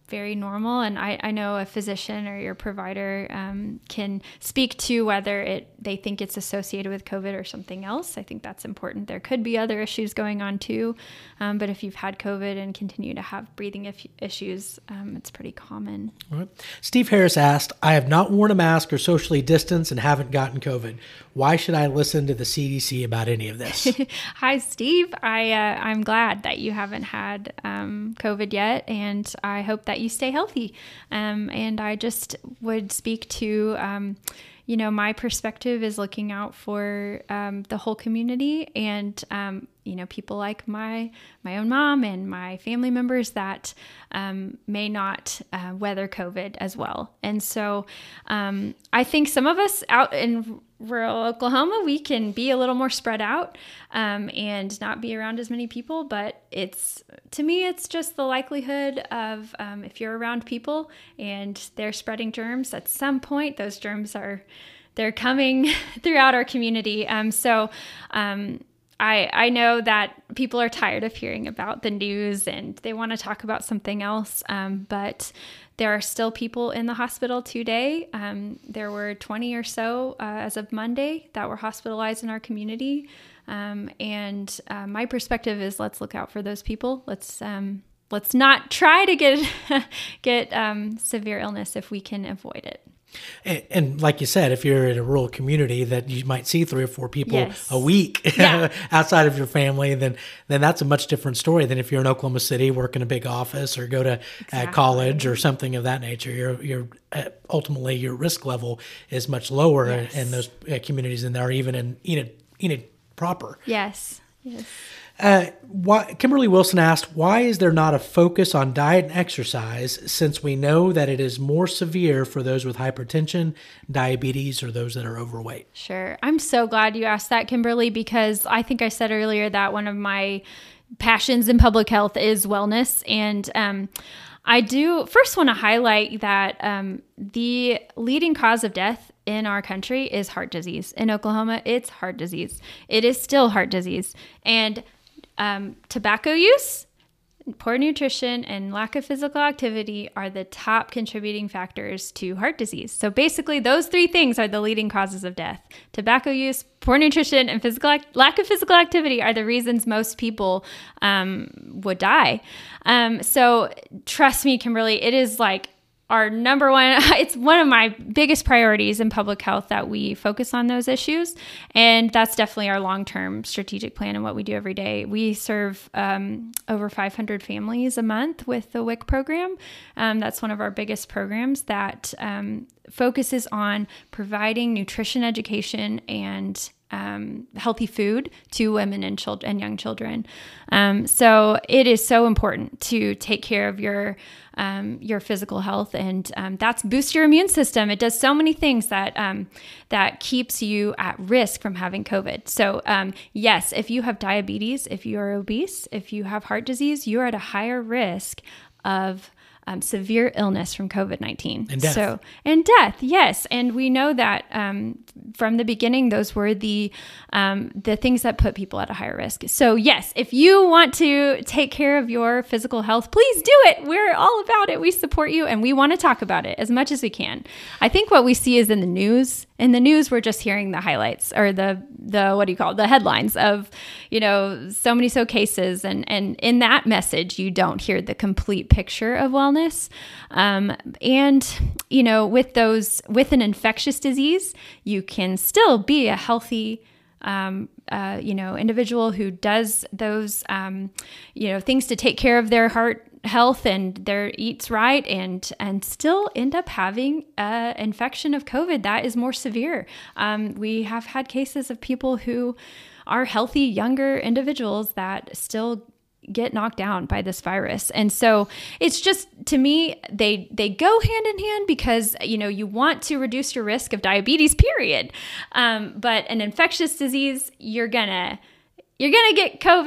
very normal. And I, I know a physician or your provider um, can speak to whether it they think it's associated with COVID or something else. I think that's important. There could be other issues going on too. Um, but if you've had COVID and continue to have breathing if- issues, um, it's pretty common. All right. Steve Harris asked, I have not worn a mask or socially distanced and haven't gotten COVID. Why should I listen to the C D C about any of this? Hi, Steve. I, uh, I'm glad that you haven't had um, COVID yet, and I hope that you stay healthy. Um, and I just would speak to, um, you know, my perspective is looking out for um, the whole community and, um, you know, people like my my own mom and my family members that um, may not uh, weather COVID as well. And so um, I think some of us out in rural Oklahoma, we can be a little more spread out um, and not be around as many people. But it's, to me, it's just the likelihood of um, if you're around people and they're spreading germs, at some point those germs are, they're coming throughout our community. Um, so um, I, I know that people are tired of hearing about the news and they want to talk about something else. Um, but there are still people in the hospital today. Um, there were twenty or so uh, as of Monday that were hospitalized in our community. Um, and uh, my perspective is let's look out for those people. Let's um, let's not try to get get um, severe illness if we can avoid it. And, and like you said, if you're in a rural community that you might see three or four people yes. a week yeah. outside of your family, then then that's a much different story than if you're in Oklahoma City, work in a big office, or go to exactly. uh, college or something of that nature. You're you're uh, ultimately your risk level is much lower yes. in, in those uh, communities than there are even in Enid, Enid proper. Yes. Yes. Uh, why, Kimberly Wilson asked, why is there not a focus on diet and exercise since we know that it is more severe for those with hypertension, diabetes, or those that are overweight? Sure. I'm so glad you asked that, Kimberly, because I think I said earlier that one of my passions in public health is wellness. And um, I do first want to highlight that um, the leading cause of death in our country is heart disease. In Oklahoma, it's heart disease. It is still heart disease. And Um, tobacco use, poor nutrition, and lack of physical activity are the top contributing factors to heart disease. So basically, those three things are the leading causes of death. Tobacco use, poor nutrition, and physical ac- lack of physical activity are the reasons most people um, would die. Um, so trust me, Kimberly, it is like our number one, it's one of my biggest priorities in public health that we focus on those issues. And that's definitely our long-term strategic plan and what we do every day. We serve um, over five hundred families a month with the W I C program. Um, that's one of our biggest programs that um, focuses on providing nutrition education and Um, healthy food to women and children and young children. Um, so it is so important to take care of your um, your physical health, and um, that's boost your immune system. It does so many things that um, that keeps you at risk from having COVID. So um, yes, if you have diabetes, if you are obese, if you have heart disease, you are at a higher risk of Um, severe illness from COVID nineteen. And death. So, and death, yes. And we know that um, from the beginning, those were the um, the things that put people at a higher risk. So yes, if you want to take care of your physical health, please do it. We're all about it. We support you, and we want to talk about it as much as we can. I think what we see is in the news. In the news, we're just hearing the highlights or the, the what do you call it, the headlines of, you know, so many so cases. And, and in that message, you don't hear the complete picture of wellness. Um, and, you know, with those, with an infectious disease, you can still be a healthy Um, uh, you know, individual who does those, um, you know, things to take care of their heart health and their eats right, and and still end up having an infection of COVID that is more severe. Um, we have had cases of people who are healthy, younger individuals that still get knocked down by this virus. And so it's just, to me, they they go hand in hand because, you know, you want to reduce your risk of diabetes, period. Um, but an infectious disease, you're gonna you're gonna get COVID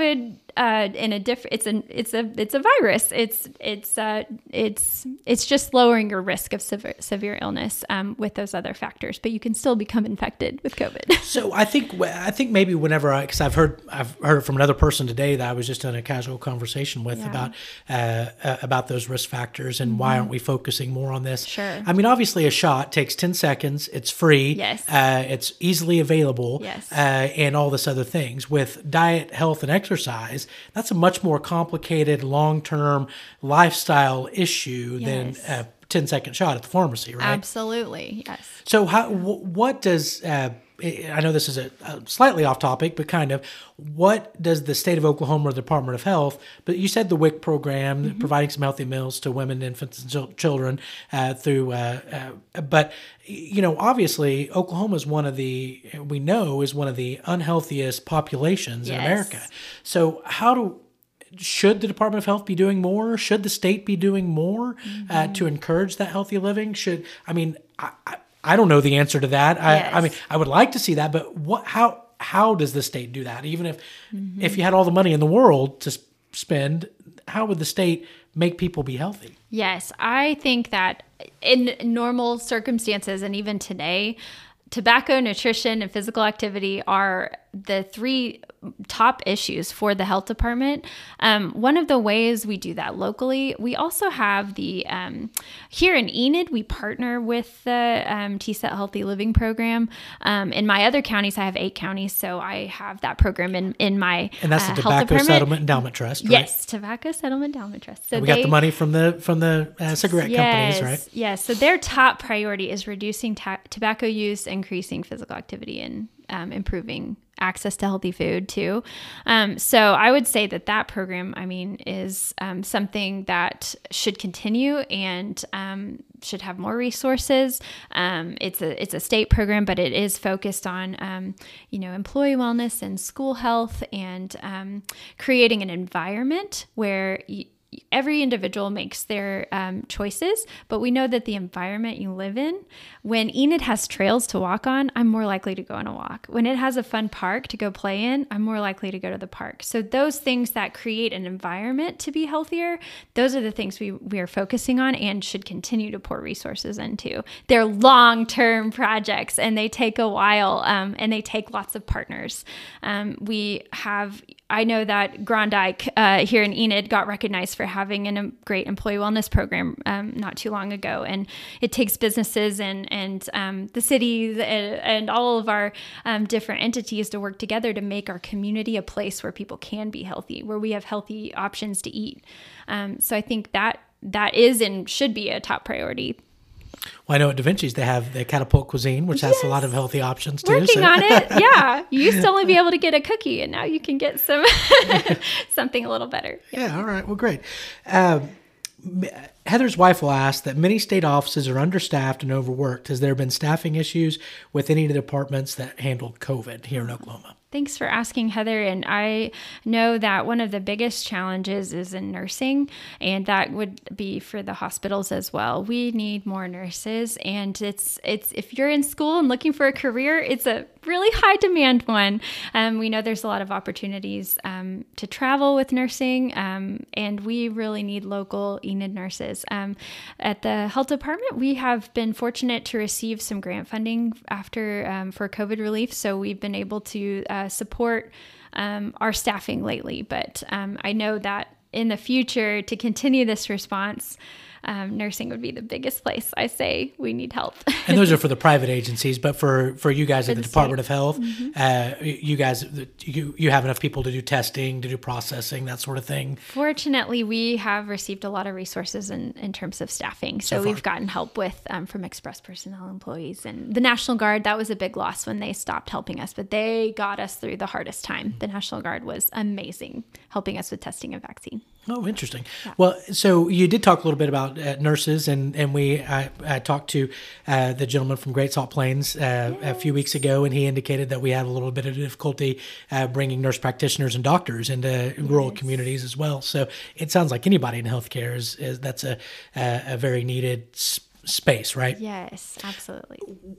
uh, in a different. It's an it's a it's a virus. It's it's uh, it's it's just lowering your risk of severe severe illness um, with those other factors. But you can still become infected with COVID. So I think I think maybe whenever I because I've heard I've heard it from another person today that I was just in a casual conversation with Yeah. about uh, uh, about those risk factors and mm-hmm. why aren't we focusing more on this? Sure. I mean, obviously, a shot takes ten seconds. It's free. Yes. Uh, it's easily available. Yes. Uh, and all this other things with diet, health, and exercise. That's a much more complicated, long-term lifestyle issue Yes. than a ten second shot at the pharmacy, right? Absolutely. Yes. So how, w- what does, uh, I know this is a, a slightly off topic, but kind of, what does the state of Oklahoma or the Department of Health, but you said the W I C program, mm-hmm. providing some healthy meals to women, infants, and chil- children uh, through, uh, uh, but, you know, obviously Oklahoma is one of the, we know is one of the unhealthiest populations Yes. in America. So how do, should the Department of Health be doing more? Should the state be doing more mm-hmm. uh, to encourage that healthy living? Should, I mean, I, I I don't know the answer to that. I, Yes. I mean, I would like to see that, but what? How? How does the state do that? Even if, mm-hmm. if you had all the money in the world to spend, how would the state make people be healthy? Yes, I think that in normal circumstances, and even today, tobacco, nutrition, and physical activity are the three top issues for the health department. Um, one of the ways we do that locally, we also have the, um, here in Enid, we partner with the um, T S E T Healthy Living Program. Um, in my other counties, I have eight counties, so I have that program in, in my And that's uh, the health Tobacco department. Settlement Endowment Trust, right? Yes, Tobacco Settlement Endowment Trust. So and we they, got the money from the from the uh, cigarette yes, companies, right? Yes, so their top priority is reducing ta- tobacco use, increasing physical activity, and um, improving access to healthy food too. Um, so I would say that that program, I mean, is um, something that should continue and um, should have more resources. Um, it's a it's a state program, but it is focused on um, you know employee wellness and school health and um, creating an environment where you, every individual makes their um, choices, but we know that the environment you live in, when Enid has trails to walk on, I'm more likely to go on a walk. When it has a fun park to go play in, I'm more likely to go to the park. So those things that create an environment to be healthier, those are the things we, we are focusing on and should continue to pour resources into. They're long-term projects and they take a while um, and they take lots of partners. Um, we have I know that Grondike uh, here in Enid got recognized for having an, a great employee wellness program um, not too long ago. And it takes businesses and, and um, the cities and, and all of our um, different entities to work together to make our community a place where people can be healthy, where we have healthy options to eat. Um, so I think that that is and should be a top priority. Well, I know at Da Vinci's they have the Catapult Cuisine, which has yes. a lot of healthy options too. Working so. on it, yeah. You used to only be able to get a cookie, and now you can get some something a little better. Yeah. yeah all right. Well, great. Um, Heather's wife will ask that many state offices are understaffed and overworked. Has there been staffing issues with any of the departments that handle COVID here in Oklahoma? Thanks for asking, Heather. And I know that one of the biggest challenges is in nursing, and that would be for the hospitals as well. We need more nurses, and it's it's if you're in school and looking for a career, it's a really high demand one. Um, we know there's a lot of opportunities um, to travel with nursing, um, and we really need local Enid nurses. Um, at the health department, we have been fortunate to receive some grant funding after um, for COVID relief, so we've been able to uh, support um, our staffing lately. But um, I know that in the future, to continue this response, Um, nursing would be the biggest place I say we need help. And those are for the private agencies, but for, for you guys for at the, the Department state. of Health, mm-hmm. uh, you guys, you you have enough people to do testing, to do processing, that sort of thing? Fortunately, we have received a lot of resources in, in terms of staffing. So, so we've gotten help with um, from Express Personnel employees. And the National Guard, that was a big loss when they stopped helping us, but they got us through the hardest time. The National Guard was amazing helping us with testing and vaccine. Oh, interesting. Yeah. Well, so you did talk a little bit about uh, nurses, and and we I, I talked to uh, the gentleman from Great Salt Plains uh, yes. a few weeks ago, and he indicated that we had a little bit of difficulty uh, bringing nurse practitioners and doctors into yes. rural communities as well. So it sounds like anybody in healthcare is, is that's a a, a very needed s- space, right? Yes, absolutely.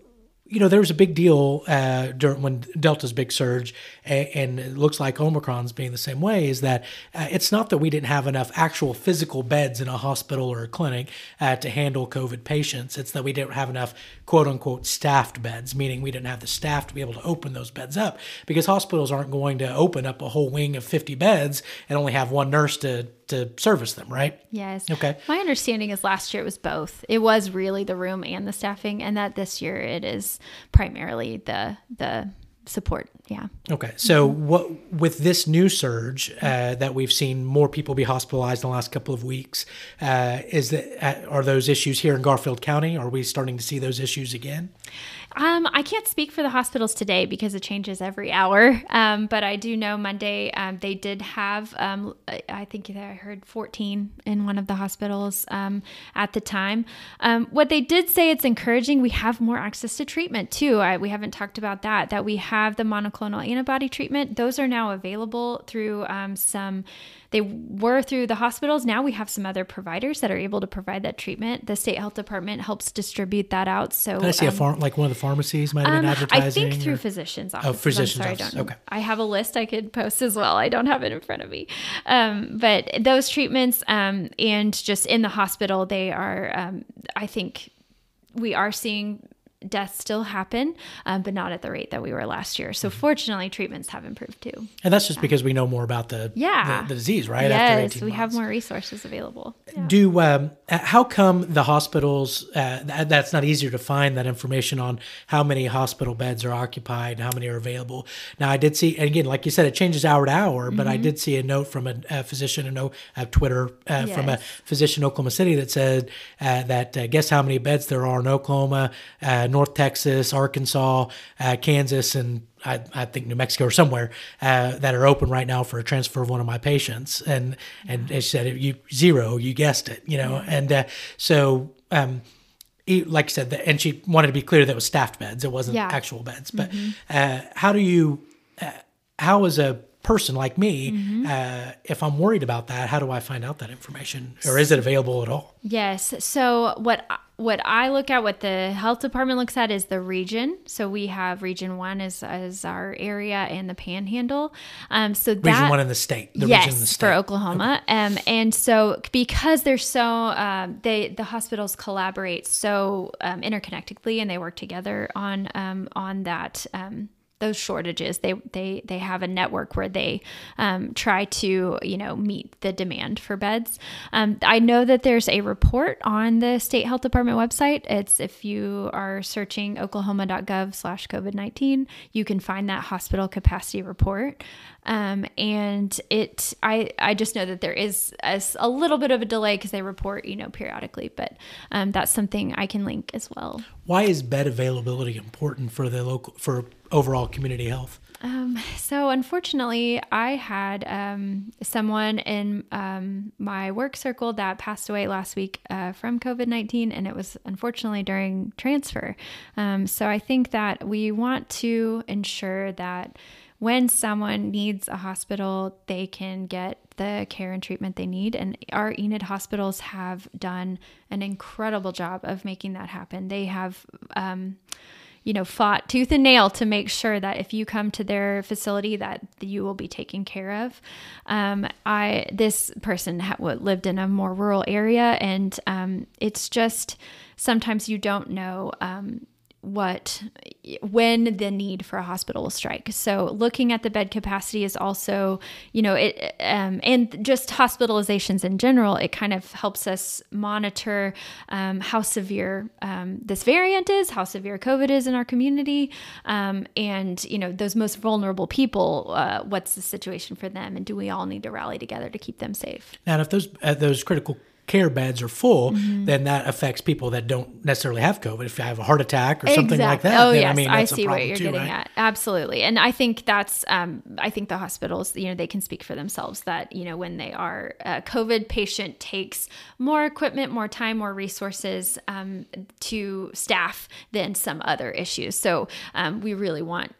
you know, there was a big deal uh, during when Delta's big surge, and, and it looks like Omicron's being the same way, is that uh, it's not that we didn't have enough actual physical beds in a hospital or a clinic uh, to handle COVID patients. It's that we didn't have enough quote unquote staffed beds, meaning we didn't have the staff to be able to open those beds up, because hospitals aren't going to open up a whole wing of fifty beds and only have one nurse to to service them, right? Yes. Okay. My understanding is last year it was both. It was really the room and the staffing, and that this year it is primarily the the support. Yeah. Okay. So what with this new surge uh, that we've seen more people be hospitalized in the last couple of weeks, uh, is that uh, are those issues here in Garfield County? Are we starting to see those issues again? Um, I can't speak for the hospitals today because it changes every hour. Um, but I do know Monday um, they did have, um, I think I heard fourteen in one of the hospitals um, at the time. Um, what they did say, it's encouraging. We have more access to treatment too. I, we haven't talked about that, that we have the monoclonal antibody treatment. Those are now available through um, some They were through the hospitals. Now we have some other providers that are able to provide that treatment. The state health department helps distribute that out. So Did I see um, a farm like one of the pharmacies might have um, been advertising? I think through or? physicians' offices. Oh, physicians' I'm sorry, office. I don't know. Okay. I have a list I could post as well. I don't have it in front of me. Um, but those treatments um, and just in the hospital, they are, um, I think we are seeing deaths still happen, um, but not at the rate that we were last year. So fortunately, treatments have improved too. And that's just yeah. because we know more about the yeah. the, the disease, right? Yes, After we months. have more resources available. Yeah. Do um, how come the hospitals? Uh, that, that's not easier to find that information on how many hospital beds are occupied, and how many are available. Now, I did see, and again, like you said, it changes hour to hour. Mm-hmm. But I did see a note from a, a physician, and no, uh, Twitter uh, yes. from a physician in Oklahoma City that said uh, that uh, guess how many beds there are in Oklahoma, uh, North Texas, Arkansas, uh, Kansas, and I, I think New Mexico or somewhere uh, that are open right now for a transfer of one of my patients. And and she said, you zero, you guessed it, you know. Yeah. And uh, so, um, he, like I said, the, and she wanted to be clear that it was staffed beds. It wasn't yeah. actual beds. But mm-hmm. uh, how do you, uh, how is a person like me, mm-hmm. uh, if I'm worried about that, how do I find out that information, or is it available at all? Yes. So what what I look at, what the health department looks at, is the region. So we have region one as as our area and the Panhandle. Um, so that, region one in the state. The yes, region in the state. For Oklahoma. Okay. Um, and so because they're so um, they the hospitals collaborate so um, interconnectedly, and they work together on um, on that. Um, those shortages, they they they have a network where they um, try to, you know, meet the demand for beds. Um, I know that there's a report on the state health department website. It's if you are searching oklahoma.gov slash COVID nineteen, you can find that hospital capacity report. Um, and it, I, I just know that there is a, a little bit of a delay because they report, you know, periodically, but um, that's something I can link as well. Why is bed availability important for the local, for overall community health? Um, so unfortunately, I had um, someone in um, my work circle that passed away last week uh, from COVID nineteen, and it was unfortunately during transfer. Um, so I think that we want to ensure that when someone needs a hospital, they can get the care and treatment they need. And our Enid hospitals have done an incredible job of making that happen. They have, um, you know, fought tooth and nail to make sure that if you come to their facility, that you will be taken care of. Um, I this person ha- lived in a more rural area, and um, it's just sometimes you don't know um, what when the need for a hospital will strike. So looking at the bed capacity is also, you know, it um, and just hospitalizations in general, it kind of helps us monitor um, how severe um, this variant is, how severe COVID is in our community, um, and, you know, those most vulnerable people, uh, what's the situation for them, and do we all need to rally together to keep them safe? And if those uh, those critical care beds are full, mm-hmm. then that affects people that don't necessarily have COVID. If you have a heart attack or exactly. something like that, oh then, yes, I mean, I that's see a problem what you're too, getting right? at. Absolutely, and I think that's, um, I think the hospitals, you know, they can speak for themselves. That, you know, when they are a COVID patient, takes more equipment, more time, more resources um, to staff than some other issues. So um, we really want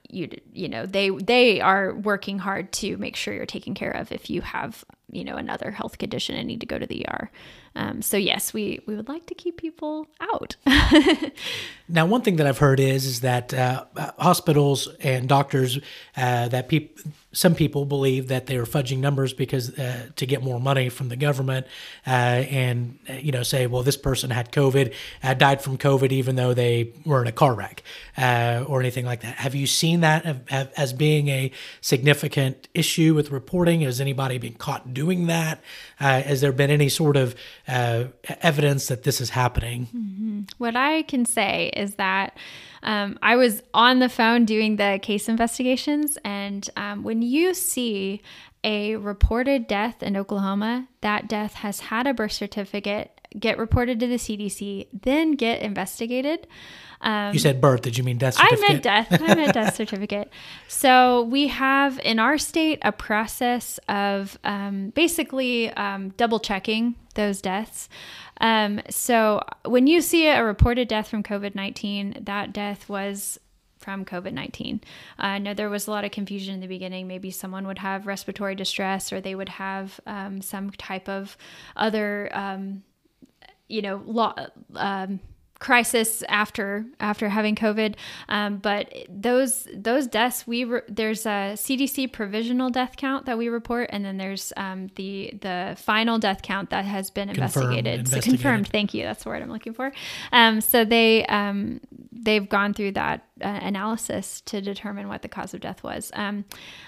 you you know they they are working hard to make sure you're taken care of if you have you know another health condition and need to go to the E R. Um, so yes, we we would like to keep people out. Now, one thing that I've heard is is that uh, hospitals and doctors uh, that people some people believe that they are fudging numbers because uh, to get more money from the government uh, and uh, you know say, well, this person had COVID, uh, died from COVID, even though they were in a car wreck uh, or anything like that. Have you seen that as being a significant issue with reporting? Has anybody been caught doing that? Uh, has there been any sort of uh, evidence that this is happening? Mm-hmm. What I can say is that um, I was on the phone doing the case investigations, and um, when you see a reported death in Oklahoma, that death has had a birth certificate, get reported to the C D C, then get investigated. Um, you said birth. Did you mean death certificate? I meant death. I meant death certificate. So we have in our state a process of um, basically um, double checking those deaths. Um, so when you see a reported death from COVID nineteen, that death was from COVID nineteen. Uh, I know there was a lot of confusion in the beginning. Maybe someone would have respiratory distress, or they would have um, some type of other, um, you know, law. Um, crisis after after having COVID, um, but those those deaths we re- there's a C D C provisional death count that we report, and then there's um, the the final death count that has been Confirmed, investigated. investigated. So confirmed. Thank you. That's the word I'm looking for. Um, so they um, they've gone through that uh, analysis to determine what the cause of death was. Um,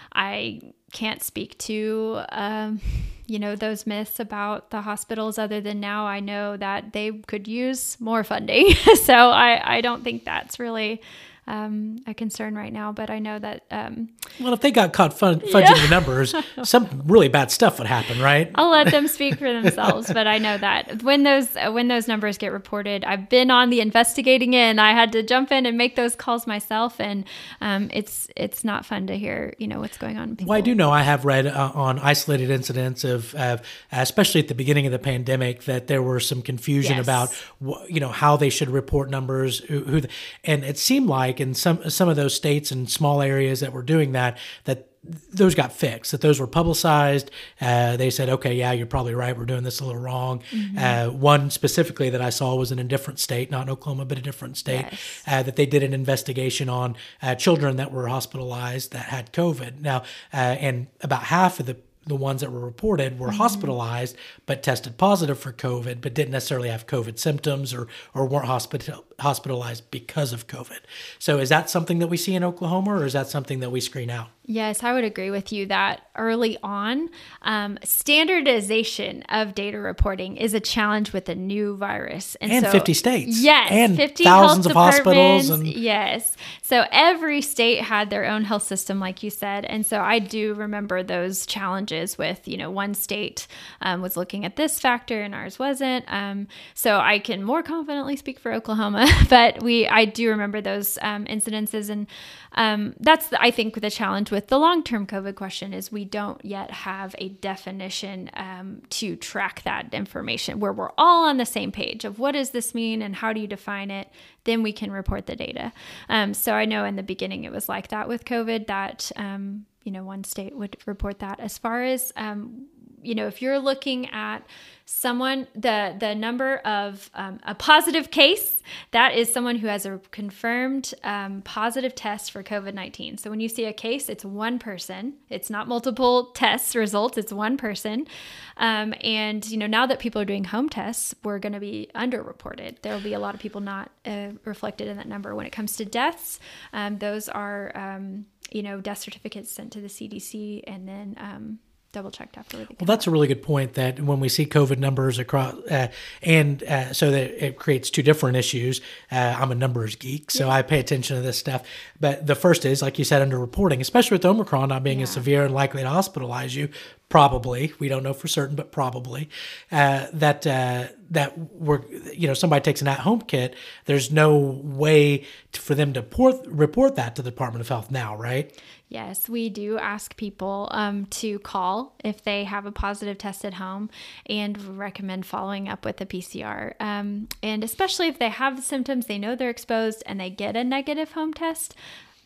I can't speak to, um, you know, those myths about the hospitals other than now I know that they could use more funding. So I, I don't think that's really um, a concern right now, but I know that... Um, well, if they got caught fun, fudging yeah. the numbers, some really bad stuff would happen, right? I'll let them speak for themselves, but I know that when those when those numbers get reported, I've been on the investigating end. I had to jump in and make those calls myself, and um, it's it's not fun to hear, you know, what's going on. Well, I do know I have read uh, on isolated incidents of, uh, especially at the beginning of the pandemic, that there were some confusion yes. about, you know, how they should report numbers, who, who the, and it seemed like in some some of those states and small areas that were doing that, that those got fixed, that those were publicized. Uh, they said, okay, yeah, you're probably right. We're doing this a little wrong. Mm-hmm. Uh, one specifically that I saw was in a different state, not in Oklahoma, but a different state, yes. uh, that they did an investigation on uh, children that were hospitalized that had COVID. Now, uh, and about half of the the ones that were reported were mm-hmm. hospitalized, but tested positive for COVID, but didn't necessarily have COVID symptoms or or weren't hospital, hospitalized because of COVID. So is that something that we see in Oklahoma, or is that something that we screen out? Yes, I would agree with you that early on, um, standardization of data reporting is a challenge with a new virus. And, and so, fifty states. Yes. And fifty thousands health of hospitals. And yes. So every state had their own health system, like you said. And so I do remember those challenges with, you know, one state um, was looking at this factor and ours wasn't. Um, so I can more confidently speak for Oklahoma, but we, I do remember those um, incidences. And um, that's, the, I think, the challenge with the long-term COVID question is we don't yet have a definition um, to track that information where we're all on the same page of what does this mean and how do you define it? Then we can report the data. Um, so I know in the beginning it was like that with COVID that, um, you know, one state would report that. As far as, um, you know, if you're looking at someone, the the number of um, a positive case, that is someone who has a confirmed um, positive test for COVID nineteen. So when you see a case, it's one person. It's not multiple test results. It's one person. Um, and, you know, now that people are doing home tests, we're going to be underreported. There will be a lot of people not uh, reflected in that number. When it comes to deaths, um, those are, um, you know, death certificates sent to the C D C and then um double checked afterward. Well, that's a really good point, that when we see COVID numbers across, uh, and uh, so that it creates two different issues. Uh, I'm a numbers geek, so yeah. I pay attention to this stuff. But the first is, like you said, underreporting, especially with Omicron not being yeah. as severe and likely to hospitalize you. Probably, we don't know for certain, but probably uh, that uh, that we're, you know, somebody takes an at-home kit. There's no way to, for them to port, report that to the Department of Health now, right? Yes, we do ask people um, to call if they have a positive test at home, and recommend following up with a P C R. Um, and especially if they have symptoms, they know they're exposed, and they get a negative home test,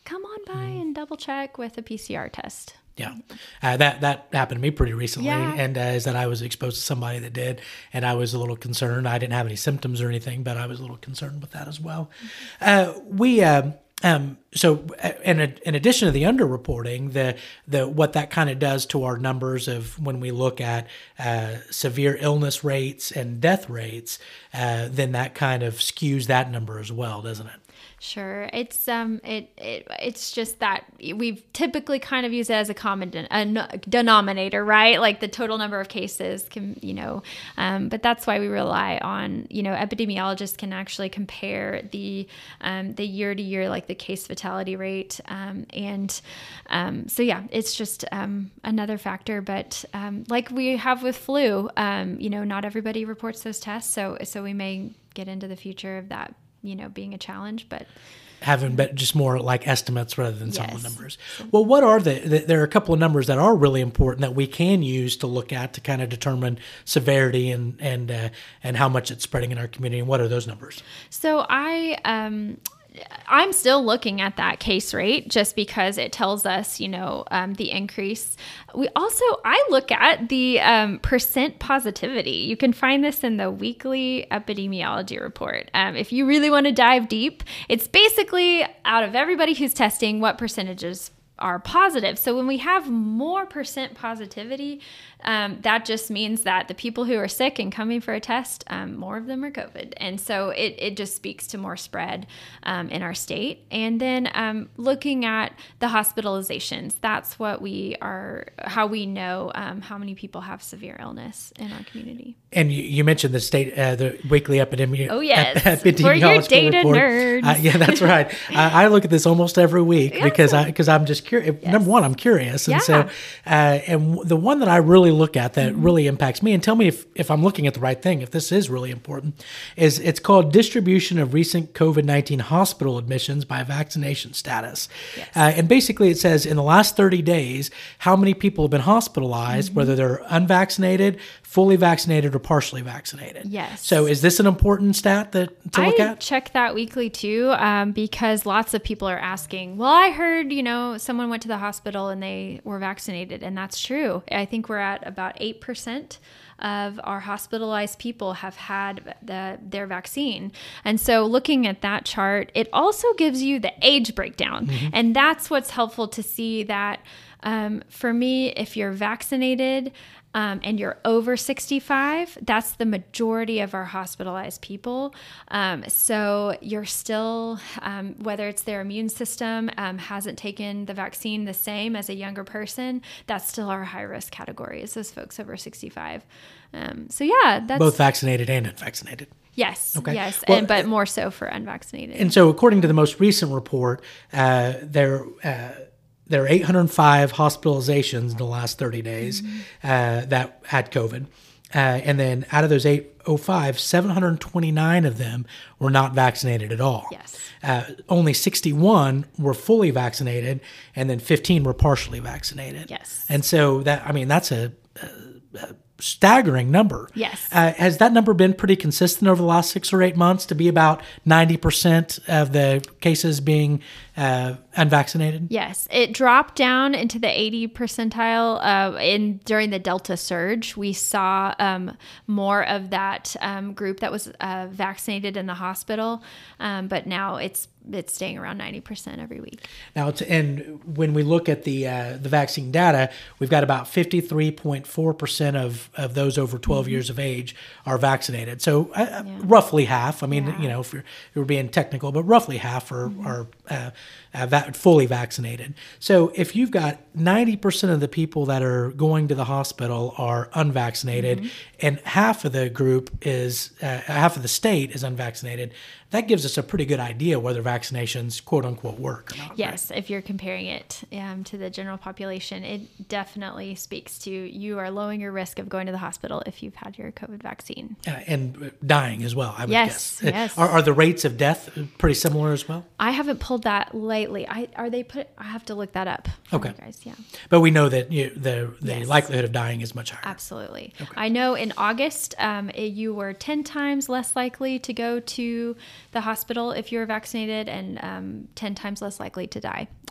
come on by mm-hmm. and double check with a P C R test. Yeah, uh, that that happened to me pretty recently, yeah. and uh, is that I was exposed to somebody that did, and I was a little concerned. I didn't have any symptoms or anything, but I was a little concerned with that as well. Uh, we uh, um, so in in addition to the underreporting, the the what that kind of does to our numbers of when we look at uh, severe illness rates and death rates, uh, then that kind of skews that number as well, doesn't it? Sure. It's um it, it it's just that we've typically kind of used it as a common den- a denominator, right? Like the total number of cases can, you know, um, but that's why we rely on, you know, epidemiologists can actually compare the um, the year to year, like the case fatality rate. Um, and um, so, yeah, it's just um, another factor. But um, like we have with flu, um, you know, not everybody reports those tests. So so we may get into the future of that, you know, being a challenge, but having but just more like estimates rather than yes. solid numbers. Well, what are the, the, there are a couple of numbers that are really important that we can use to look at to kind of determine severity and, and, uh, and how much it's spreading in our community. And what are those numbers? So I, um, I'm still looking at that case rate just because it tells us, you know, um, the increase. We also, I look at the um, percent positivity. You can find this in the weekly epidemiology report. Um, if you really want to dive deep, it's basically out of everybody who's testing, what percentages are positive. So when we have more percent positivity, um, that just means that the people who are sick and coming for a test, um, more of them are COVID. And so it, it just speaks to more spread um, in our state. And then um, looking at the hospitalizations, that's what we are, how we know um, how many people have severe illness in our community. And you, you mentioned the state, uh, the weekly epidemiology. Oh, yes. Ep- epidemiology We're your data report. nerds. Uh, yeah, that's right. I, I look at this almost every week yeah, because so, I because I'm just curious. Yes. Number one, I'm curious. And yeah. so, uh, and the one that I really look at that mm-hmm. really impacts me, and tell me if, if I'm looking at the right thing, if this is really important, is it's called distribution of recent COVID nineteen hospital admissions by vaccination status. Yes. Uh, and basically it says in the last thirty days, how many people have been hospitalized, mm-hmm. whether they're unvaccinated, fully vaccinated, or partially vaccinated. Yes. So is this an important stat that to look I at? I check that weekly too, um, because lots of people are asking, well, I heard, you know, someone went to the hospital and they were vaccinated, and that's true. I think we're at about eight percent of our hospitalized people have had the, their vaccine. And so looking at that chart, it also gives you the age breakdown. Mm-hmm. And that's what's helpful to see that um, for me, if you're vaccinated, Um, and you're over sixty-five, that's the majority of our hospitalized people. Um, so you're still, um, whether it's their immune system um, hasn't taken the vaccine the same as a younger person, that's still our high risk category, is those folks over sixty-five. Um, so yeah, that's both vaccinated and unvaccinated. Yes, okay. yes, Well, and but more so for unvaccinated. And so according to the most recent report, uh, there uh, there are eight hundred five hospitalizations in the last thirty days mm-hmm. uh, that had COVID. Uh, and then out of those eight hundred five, seven hundred twenty-nine of them were not vaccinated at all. Yes. Uh, only sixty-one were fully vaccinated, and then fifteen were partially vaccinated. Yes. And so that, I mean, that's a, a, a staggering number. Yes. Uh, has that number been pretty consistent over the last six or eight months to be about ninety percent of the cases being uh, unvaccinated? Yes. It dropped down into the eighty percentile uh, in during the Delta surge. We saw um, more of that um, group that was uh, vaccinated in the hospital, um, but now it's it's staying around ninety percent every week. Now, it's, and when we look at the uh, the vaccine data, we've got about fifty-three point four percent of, of those over twelve mm-hmm. years of age are vaccinated. So uh, yeah. roughly half. I mean, yeah. you know, if you're, if you're being technical, but roughly half are, mm-hmm. are uh, uh, va- fully vaccinated. So if you've got ninety percent of the people that are going to the hospital are unvaccinated, mm-hmm. and half of the group is, uh, half of the state is unvaccinated, that gives us a pretty good idea whether vaccinations, quote unquote, work or not. Yes, right? If you're comparing it um, to the general population, it definitely speaks to you are lowering your risk of going to the hospital if you've had your COVID vaccine. Uh, and dying as well, I would yes, guess. Yes. Are, are the rates of death pretty similar as well? I haven't pulled that lately. I are they put? I have to look that up. Okay, you guys, yeah. But we know that you, the the yes. likelihood of dying is much higher. Absolutely. Okay. I know in August, um, you were ten times less likely to go to the hospital if you were vaccinated, and um, ten times less likely to die.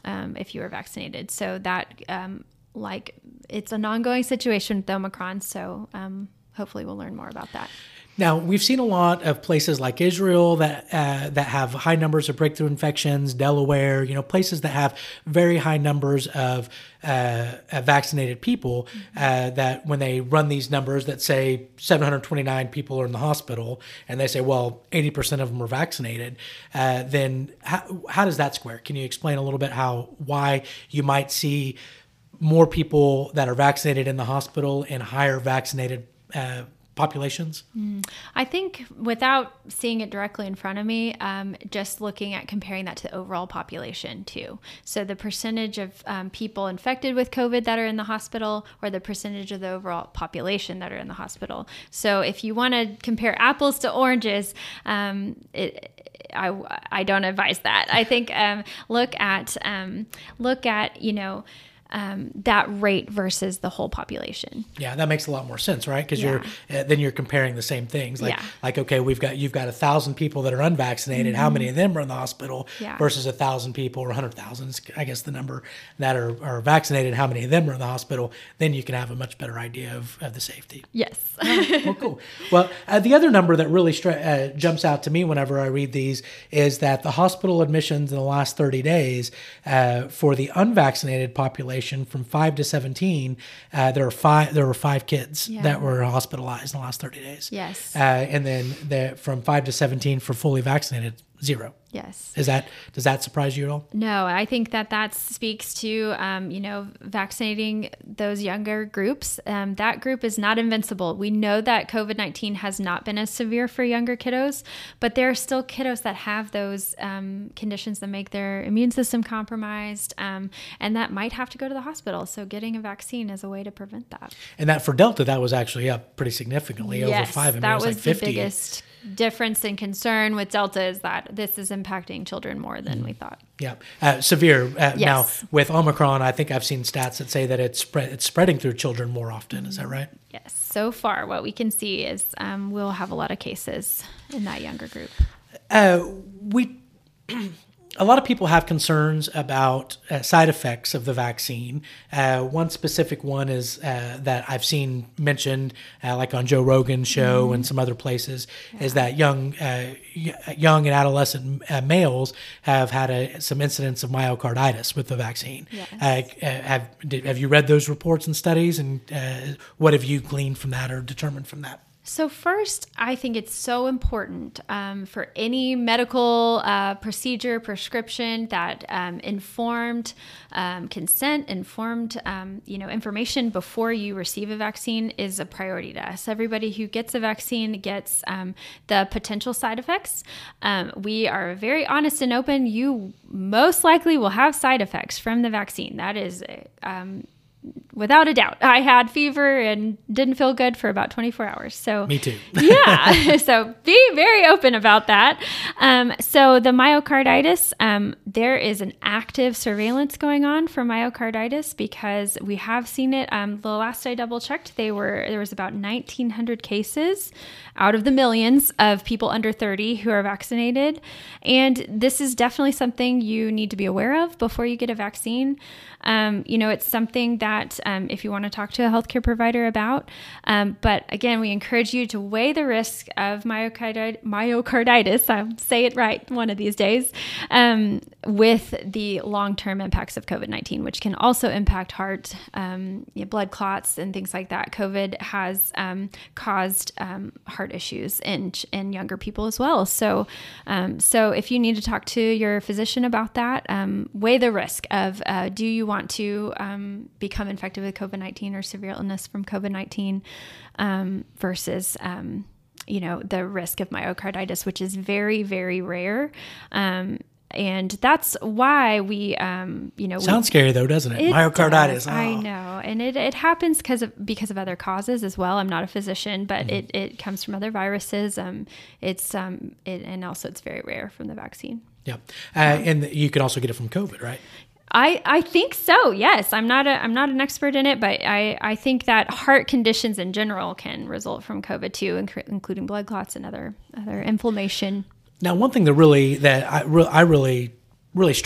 um, if you were vaccinated. So that, um, like, it's an ongoing situation with Omicron. So um, hopefully we'll learn more about that. Now, we've seen a lot of places like Israel that uh, that have high numbers of breakthrough infections, Delaware, you know, places that have very high numbers of uh, uh, vaccinated people, uh, that when they run these numbers that say seven hundred twenty-nine people are in the hospital and they say, well, eighty percent of them are vaccinated, uh, then how, how does that square? Can you explain a little bit how, why you might see more people that are vaccinated in the hospital and higher vaccinated uh populations? Mm. I think without seeing it directly in front of me, um, just looking at comparing that to the overall population too. So the percentage of um, people infected with COVID that are in the hospital, or the percentage of the overall population that are in the hospital. So if you want to compare apples to oranges, um, it, I, I don't advise that. I think um, look at um, look at you know. Um, that rate versus the whole population. Yeah, that makes a lot more sense, right? Because yeah. you're uh, then you're comparing the same things. Like, yeah. like okay, we've got you've got a thousand people that are unvaccinated. Mm-hmm. How many of them are in the hospital? Yeah. Versus a thousand people or a hundred thousand, I guess the number that are, are vaccinated. How many of them are in the hospital? Then you can have a much better idea of, of the safety. Yes. Oh, well, cool. Well, uh, the other number that really stra- uh, jumps out to me whenever I read these is that the hospital admissions in the last thirty days uh, for the unvaccinated population from five to seventeen, uh, there are five. There were five kids yeah. that were hospitalized in the last thirty days. Yes. Uh, and then the, from five to seventeen for fully vaccinated, zero. Yes. Is that, does that surprise you at all? No, I think that that speaks to, um, you know, vaccinating those younger groups. Um, that group is not invincible. We know that COVID nineteen has not been as severe for younger kiddos, but there are still kiddos that have those um, conditions that make their immune system compromised, um, and that might have to go to the hospital. So getting a vaccine is a way to prevent that. And that for Delta, that was actually up pretty significantly, yes, over five. I mean, that it was, was like fifty. The biggest difference and concern with Delta is that this is impacting children more than mm-hmm. we thought. Yeah, uh, severe. Uh, yes. Now with Omicron, I think I've seen stats that say that it's spread, it's spreading through children more often. Is that right? Yes. So far, what we can see is um, we'll have a lot of cases in that younger group. Uh, we. A lot of people have concerns about uh, side effects of the vaccine. Uh, one specific one is uh, that I've seen mentioned, uh, like on Joe Rogan's show mm-hmm. and some other places, yeah. is that young, uh, young and adolescent uh, males have had a, some incidents of myocarditis with the vaccine. Yes. Uh, have did, have you read those reports and studies, and uh, what have you gleaned from that or determined from that? So first, I think it's so important um, for any medical uh, procedure, prescription, that um, informed um, consent, informed um, you know information before you receive a vaccine is a priority to us. Everybody who gets a vaccine gets um, the potential side effects. Um, we are very honest and open. You most likely will have side effects from the vaccine. That is um, without a doubt. I had fever and didn't feel good for about twenty-four hours. So me too. yeah. So be very open about that. Um, so the myocarditis, um, there is an active surveillance going on for myocarditis because we have seen it. Um, the last I double checked, they were there was about nineteen hundred cases out of the millions of people under thirty who are vaccinated. And this is definitely something you need to be aware of before you get a vaccine. Um, you know, it's something that um, if you want to talk to a healthcare provider about. Um, but again, we encourage you to weigh the risk of myocarditis, myocarditis I'll say it right one of these days, um, with the long-term impacts of COVID nineteen, which can also impact heart, um, you know, blood clots, and things like that. COVID has um, caused um, heart issues in in younger people as well. So, um, so if you need to talk to your physician about that, um, weigh the risk of uh, do you want to um, become infected with COVID nineteen or severe illness from COVID nineteen um, versus, um, you know, the risk of myocarditis, which is very, very rare. Um, and that's why we, um, you know, sounds we, scary though, doesn't it? it myocarditis. Does. Oh. I know. And it, it happens because of, because of other causes as well. I'm not a physician, but mm-hmm. it, it comes from other viruses. Um, it's, um, it, and also it's very rare from the vaccine. Yeah. Uh, and you can also get it from COVID, right? I, I think so. Yes. I'm not a, I'm not an expert in it, but I, I think that heart conditions in general can result from COVID too, inc- including blood clots and other, other inflammation. Now, one thing that really, that I, re- I really, really struck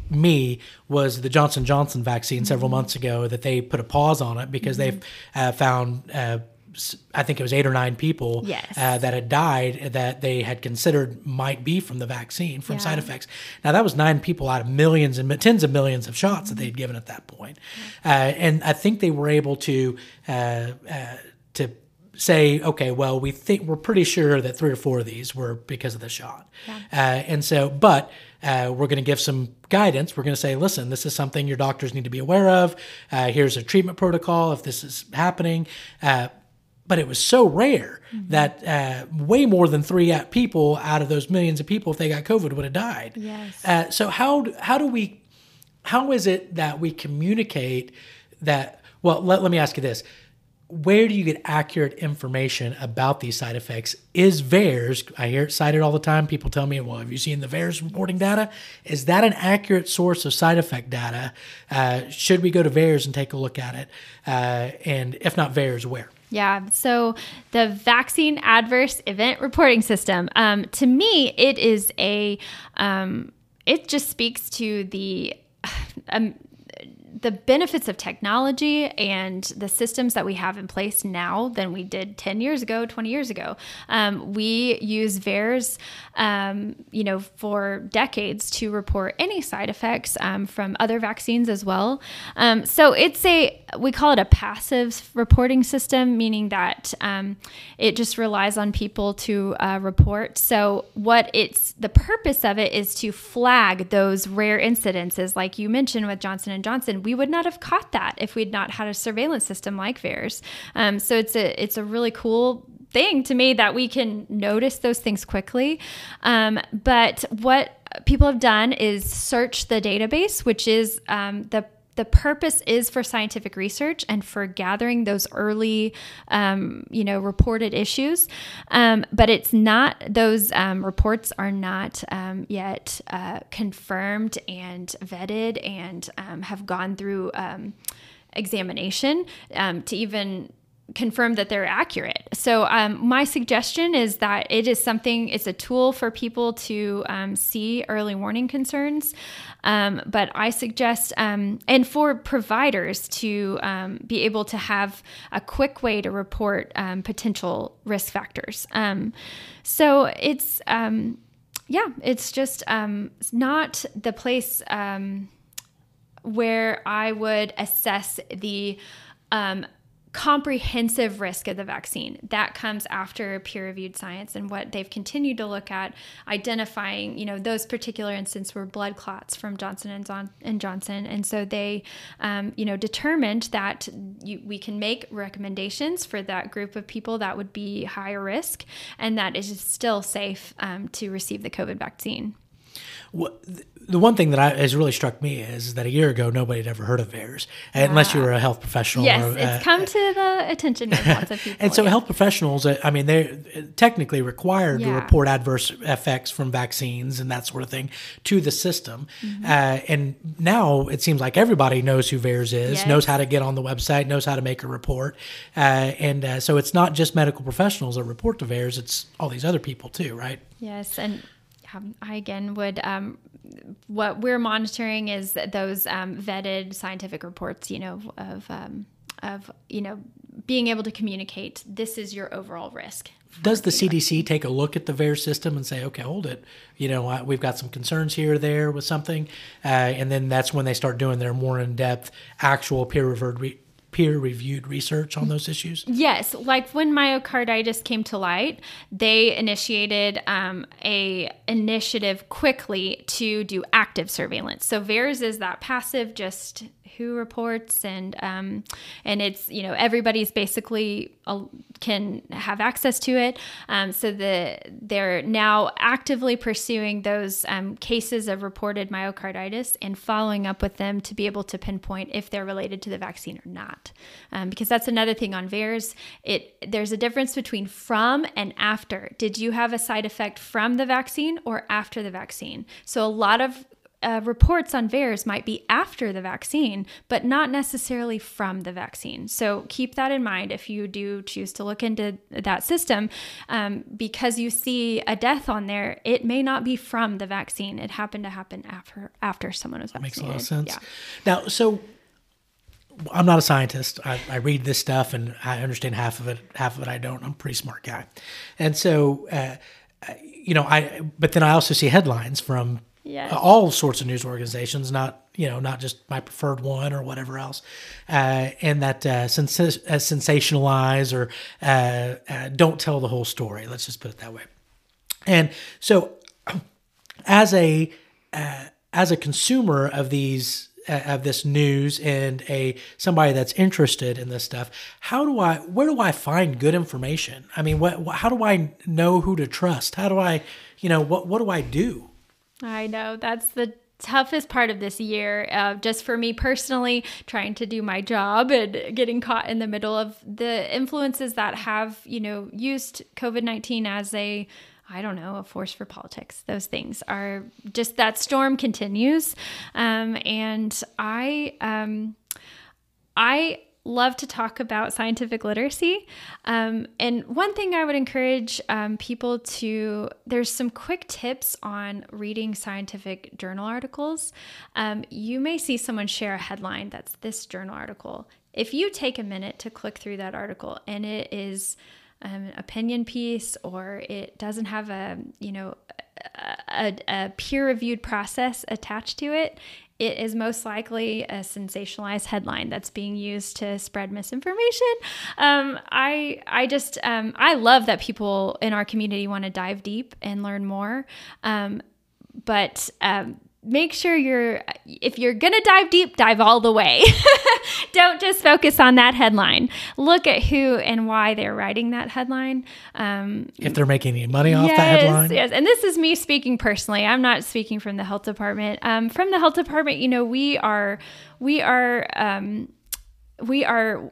me was the Johnson and Johnson vaccine mm-hmm. several months ago that they put a pause on it because mm-hmm. they've uh, found, uh, I think it was eight or nine people yes. uh, that had died that they had considered might be from the vaccine, from yeah. side effects. Now, that was nine people out of millions and tens of millions of shots mm-hmm. that they'd given at that point. Uh, and I think they were able to uh, uh, to say, okay, well, we think we're pretty sure that three or four of these were because of the shot. Yeah. Uh, and so, but uh, we're going to give some guidance. We're going to say, listen, this is something your doctors need to be aware of. Uh, here's a treatment protocol if this is happening. Uh, but it was so rare mm-hmm. that uh, way more than three people out of those millions of people, if they got COVID, would have died. Yes. Uh, so how do, how do we, how is it that we communicate that, well, let, let me ask you this. Where do you get accurate information about these side effects? Is VAERS, I hear it cited all the time. People tell me, well, have you seen the VAERS reporting data? Is that an accurate source of side effect data? Uh, should we go to VAERS and take a look at it? Uh, and if not VAERS, where? Yeah. So the Vaccine Adverse Event Reporting System, um, to me, it is a, um, it just speaks to the, um, the benefits of technology and the systems that we have in place now than we did ten years ago, twenty years ago. Um, we use VAERS, um, you know, for decades to report any side effects um, from other vaccines as well. Um, so it's a, we call it a passive reporting system, meaning that um, it just relies on people to uh, report. So what it's, the purpose of it is to flag those rare incidences, like you mentioned with Johnson and Johnson. We would not have caught that if we'd not had a surveillance system like VAERS. Um, so it's a it's a really cool thing to me that we can notice those things quickly. Um, but what people have done is search the database, which is um, the The purpose is for scientific research and for gathering those early, um, you know, reported issues. Um, but it's not, those um, reports are not um, yet uh, confirmed and vetted and um, have gone through um, examination um, to even confirm that they're accurate. So um, my suggestion is that it is something, it's a tool for people to um, see early warning concerns. Um, but I suggest, um, and for providers to um, be able to have a quick way to report um, potential risk factors. Um, so it's, um, yeah, it's just um, it's not the place um, where I would assess the um, comprehensive risk of the vaccine. That comes after peer-reviewed science and what they've continued to look at, identifying, you know, those particular instances were blood clots from Johnson and, Zon- and Johnson. And so they, um, you know, determined that you, we can make recommendations for that group of people that would be higher risk, and that is still safe um, to receive the COVID vaccine. What, the one thing that I, has really struck me is that a year ago, nobody had ever heard of VAERS, uh, unless you were a health professional. Yes, or, uh, it's come to the attention of lots of people. And so yeah. health professionals, I mean, they're technically required yeah. to report adverse effects from vaccines and that sort of thing to the system. Mm-hmm. Uh, and now it seems like everybody knows who VAERS is, yes. knows how to get on the website, knows how to make a report. Uh, and uh, so it's not just medical professionals that report to VAERS, it's all these other people too, right? Yes, and Um, I again would, um, what we're monitoring is those um, vetted scientific reports, you know, of, um, of, you know, being able to communicate, this is your overall risk. Does the C D C take a look at the VAERS system and say, okay, hold it, you know, we've got some concerns here or there with something, uh, and then that's when they start doing their more in-depth, actual peer-reviewed re- peer-reviewed research on those issues? Yes. Like when myocarditis came to light, they initiated um, a initiative quickly to do active surveillance. So VAERS is that passive, just who reports, and um, and it's, you know, everybody's basically uh, can have access to it. Um, so the they're now actively pursuing those um, cases of reported myocarditis and following up with them to be able to pinpoint if they're related to the vaccine or not. Um, because that's another thing on VAERS. It there's a difference between from and after. Did you have a side effect from the vaccine or after the vaccine? So a lot of uh, reports on V A E R S might be after the vaccine, but not necessarily from the vaccine. So keep that in mind if you do choose to look into that system. Um, because you see a death on there, it may not be from the vaccine. It happened to happen after after someone was vaccinated. Makes a lot of sense. Yeah. Now, so I'm not a scientist. I, I read this stuff and I understand half of it. Half of it I don't. I'm a pretty smart guy, and so uh, you know, I. But then I also see headlines from yes. all sorts of news organizations, not you know, not just my preferred one or whatever else, uh, and that uh, sens- uh, sensationalize or uh, uh, don't tell the whole story. Let's just put it that way. And so, as a uh, as a consumer of these. Of this news and a somebody that's interested in this stuff, how do I where do I find good information? I mean, what, what how do I know who to trust? How do I, you know, what what do I do? I know that's the toughest part of this year, uh, just for me personally, trying to do my job and getting caught in the middle of the influences that have, you know, used COVID nineteen as a I don't know, a force for politics. Those things are just, that storm continues. Um, and I, um, I love to talk about scientific literacy. Um, and one thing I would encourage um, people to, there's some quick tips on reading scientific journal articles. Um, you may see someone share a headline that's this journal article. If you take a minute to click through that article and it is Um, an opinion piece, or it doesn't have a, you know, a, a peer-reviewed process attached to it, it is most likely a sensationalized headline that's being used to spread misinformation. Um, I I just, um, I love that people in our community want to dive deep and learn more. Um, but um, make sure you're, if you're going to dive deep, dive all the way. Don't just focus on that headline. Look at who and why they're writing that headline. Um, if they're making any money off yes, that headline. Yes. And this is me speaking personally. I'm not speaking from the health department. Um, from the health department, you know, we are, we are, um, we are,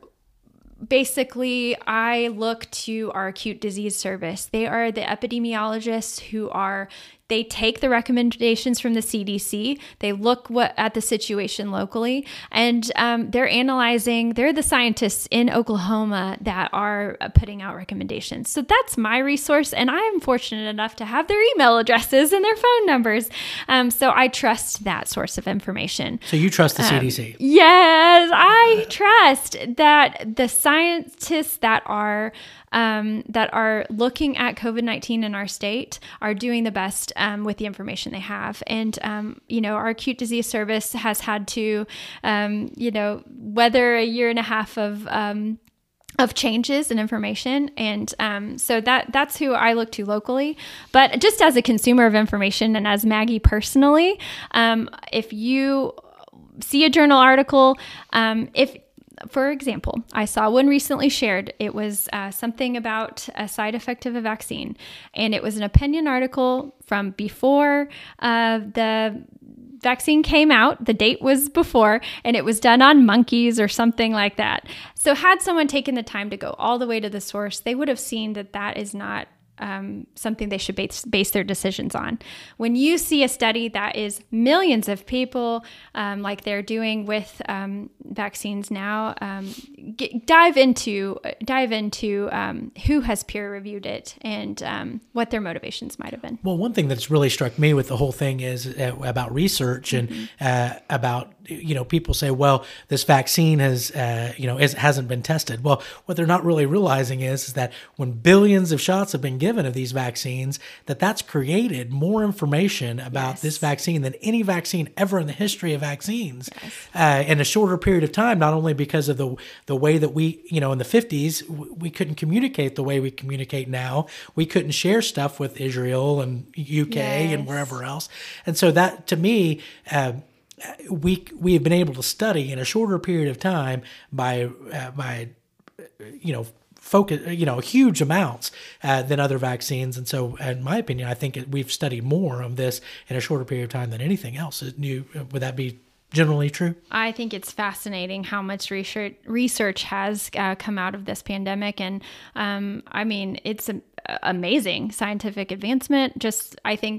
basically, I look to our acute disease service. They are the epidemiologists who are, they take the recommendations from the C D C. They look what at the situation locally, and um, they're analyzing, they're the scientists in Oklahoma that are putting out recommendations. So that's my resource, and I am fortunate enough to have their email addresses and their phone numbers. Um, so I trust that source of information. So you trust the um, C D C? Yes, I trust that the scientists that are Um, that are looking at COVID nineteen in our state are doing the best um, with the information they have. And, um, you know, our acute disease service has had to, um, you know, weather a year and a half of um, of changes in information. And um, so that that's who I look to locally. But just as a consumer of information and as Maggie personally, um, if you see a journal article, um, if for example, I saw one recently shared. It was uh, something about a side effect of a vaccine, and it was an opinion article from before uh, the vaccine came out. The date was before, and it was done on monkeys or something like that. So had someone taken the time to go all the way to the source, they would have seen that that is not Um, something they should base, base their decisions on. When you see a study that is millions of people, um, like they're doing with um, vaccines now, um, get, dive into dive into um, who has peer reviewed it and um, what their motivations might have been. Well, one thing that's really struck me with the whole thing is uh, about research and Mm-hmm. uh, about, you know, people say, well, this vaccine has, uh, you know, is, hasn't been tested. Well, what they're not really realizing is, is that when billions of shots have been given of these vaccines, that that's created more information about Yes. this vaccine than any vaccine ever in the history of vaccines. Yes. Uh, in a shorter period of time, not only because of the the way that we, you know, in the fifties, we couldn't communicate the way we communicate now. We couldn't share stuff with Israel and U K Yes. and wherever else. And so that, to me, uh, we we have been able to study in a shorter period of time by uh, by you know focus you know huge amounts uh, than other vaccines. And so, in my opinion, I think we've studied more of this in a shorter period of time than anything else. New would that be generally true? I think it's fascinating how much research research has uh, come out of this pandemic, and um, I mean, it's a, amazing scientific advancement. Just I think.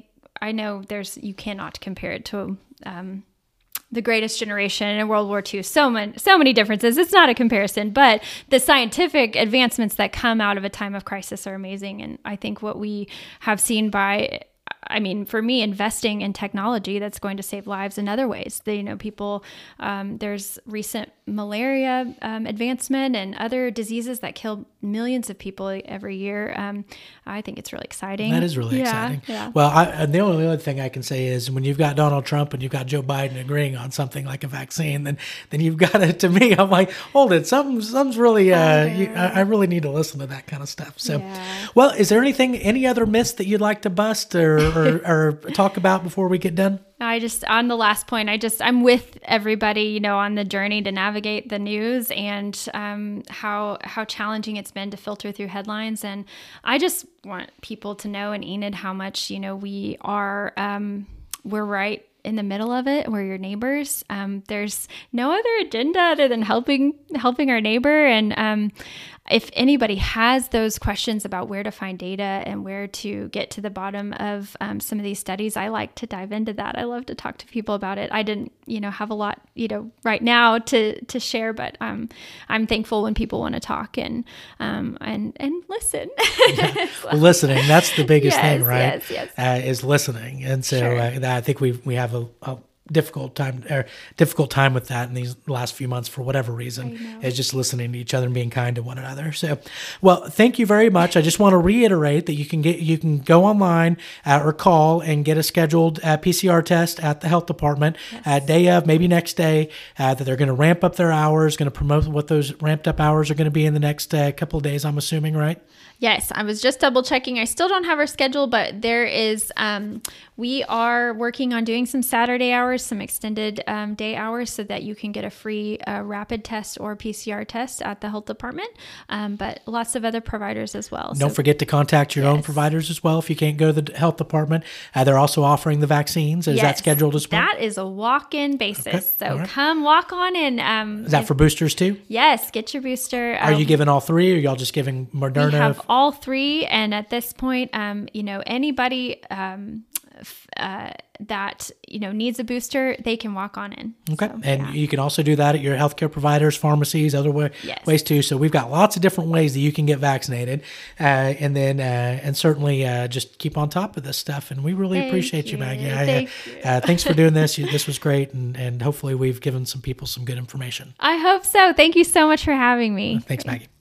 I know there's, you cannot compare it to um, the Greatest Generation in World War Two. So many, so many differences. It's not a comparison, but the scientific advancements that come out of a time of crisis are amazing. And I think what we have seen by, I mean, for me, investing in technology that's going to save lives in other ways. The, you know, people, um, there's recent malaria um, advancement and other diseases that kill millions of people every year. Um, I think it's really exciting. That is really yeah, exciting. Yeah. Well, I, and the only other thing I can say is when you've got Donald Trump and you've got Joe Biden agreeing on something like a vaccine, then then you've got it. To me, I'm like, hold it, something, something's really. Uh, you, I, I really need to listen to that kind of stuff. So, yeah. Well, is there anything, any other myths that you'd like to bust or, or, or talk about before we get done? I just, on the last point, I just, I'm with everybody, you know, on the journey to navigate the news and um, how, how challenging it's been to filter through headlines. And I just want people to know, and Enid, how much, you know, we are, um, we're right in the middle of it. We're your neighbors. Um, there's no other agenda other than helping, helping our neighbor. And um, if anybody has those questions about where to find data and where to get to the bottom of um, some of these studies, I like to dive into that. I love to talk to people about it. I didn't, you know, have a lot, you know, right now to to share, but um, I'm thankful when people want to talk and um, and and listen. Yeah. Well, listening, that's the biggest yes, thing, right? Yes, yes. Uh, is listening, and so Sure. uh, I think we we have a, a difficult time or difficult time with that in these last few months for whatever reason, is just listening to each other and being kind to one another. So, well, thank you very much. I just want to reiterate that you can get, you can go online uh, or call and get a scheduled uh, P C R test at the health department yes. uh, day of, maybe next day, uh, that they're going to ramp up their hours, going to promote what those ramped up hours are going to be in the next uh, couple of days, I'm assuming, right? Yes, I was just double checking. I still don't have our schedule, but there is, um, we are working on doing some Saturday hours, some extended um, day hours so that you can get a free uh, rapid test or P C R test at the health department, um, but lots of other providers as well. Don't so, forget to contact your yes. own providers as well if you can't go to the health department. Uh, they're also offering the vaccines. Is yes, that scheduled as well? That is a walk-in basis. Okay. So right. come walk on in. Um, is that for boosters too? Yes, get your booster. Are um, you giving all three, or y'all just giving Moderna? We have all three, and at this point, um, you know, anybody um, f- uh, that you know needs a booster, they can walk on in. Okay, so, and yeah. you can also do that at your healthcare providers, pharmacies, other way, yes. ways too. So we've got lots of different ways that you can get vaccinated, uh, and then uh, and certainly uh, just keep on top of this stuff. And we really Thank appreciate you, you. Maggie. Thank I, you. Uh, thanks for doing this. You, this was great, and and hopefully we've given some people some good information. I hope so. Thank you so much for having me. Thanks, Maggie.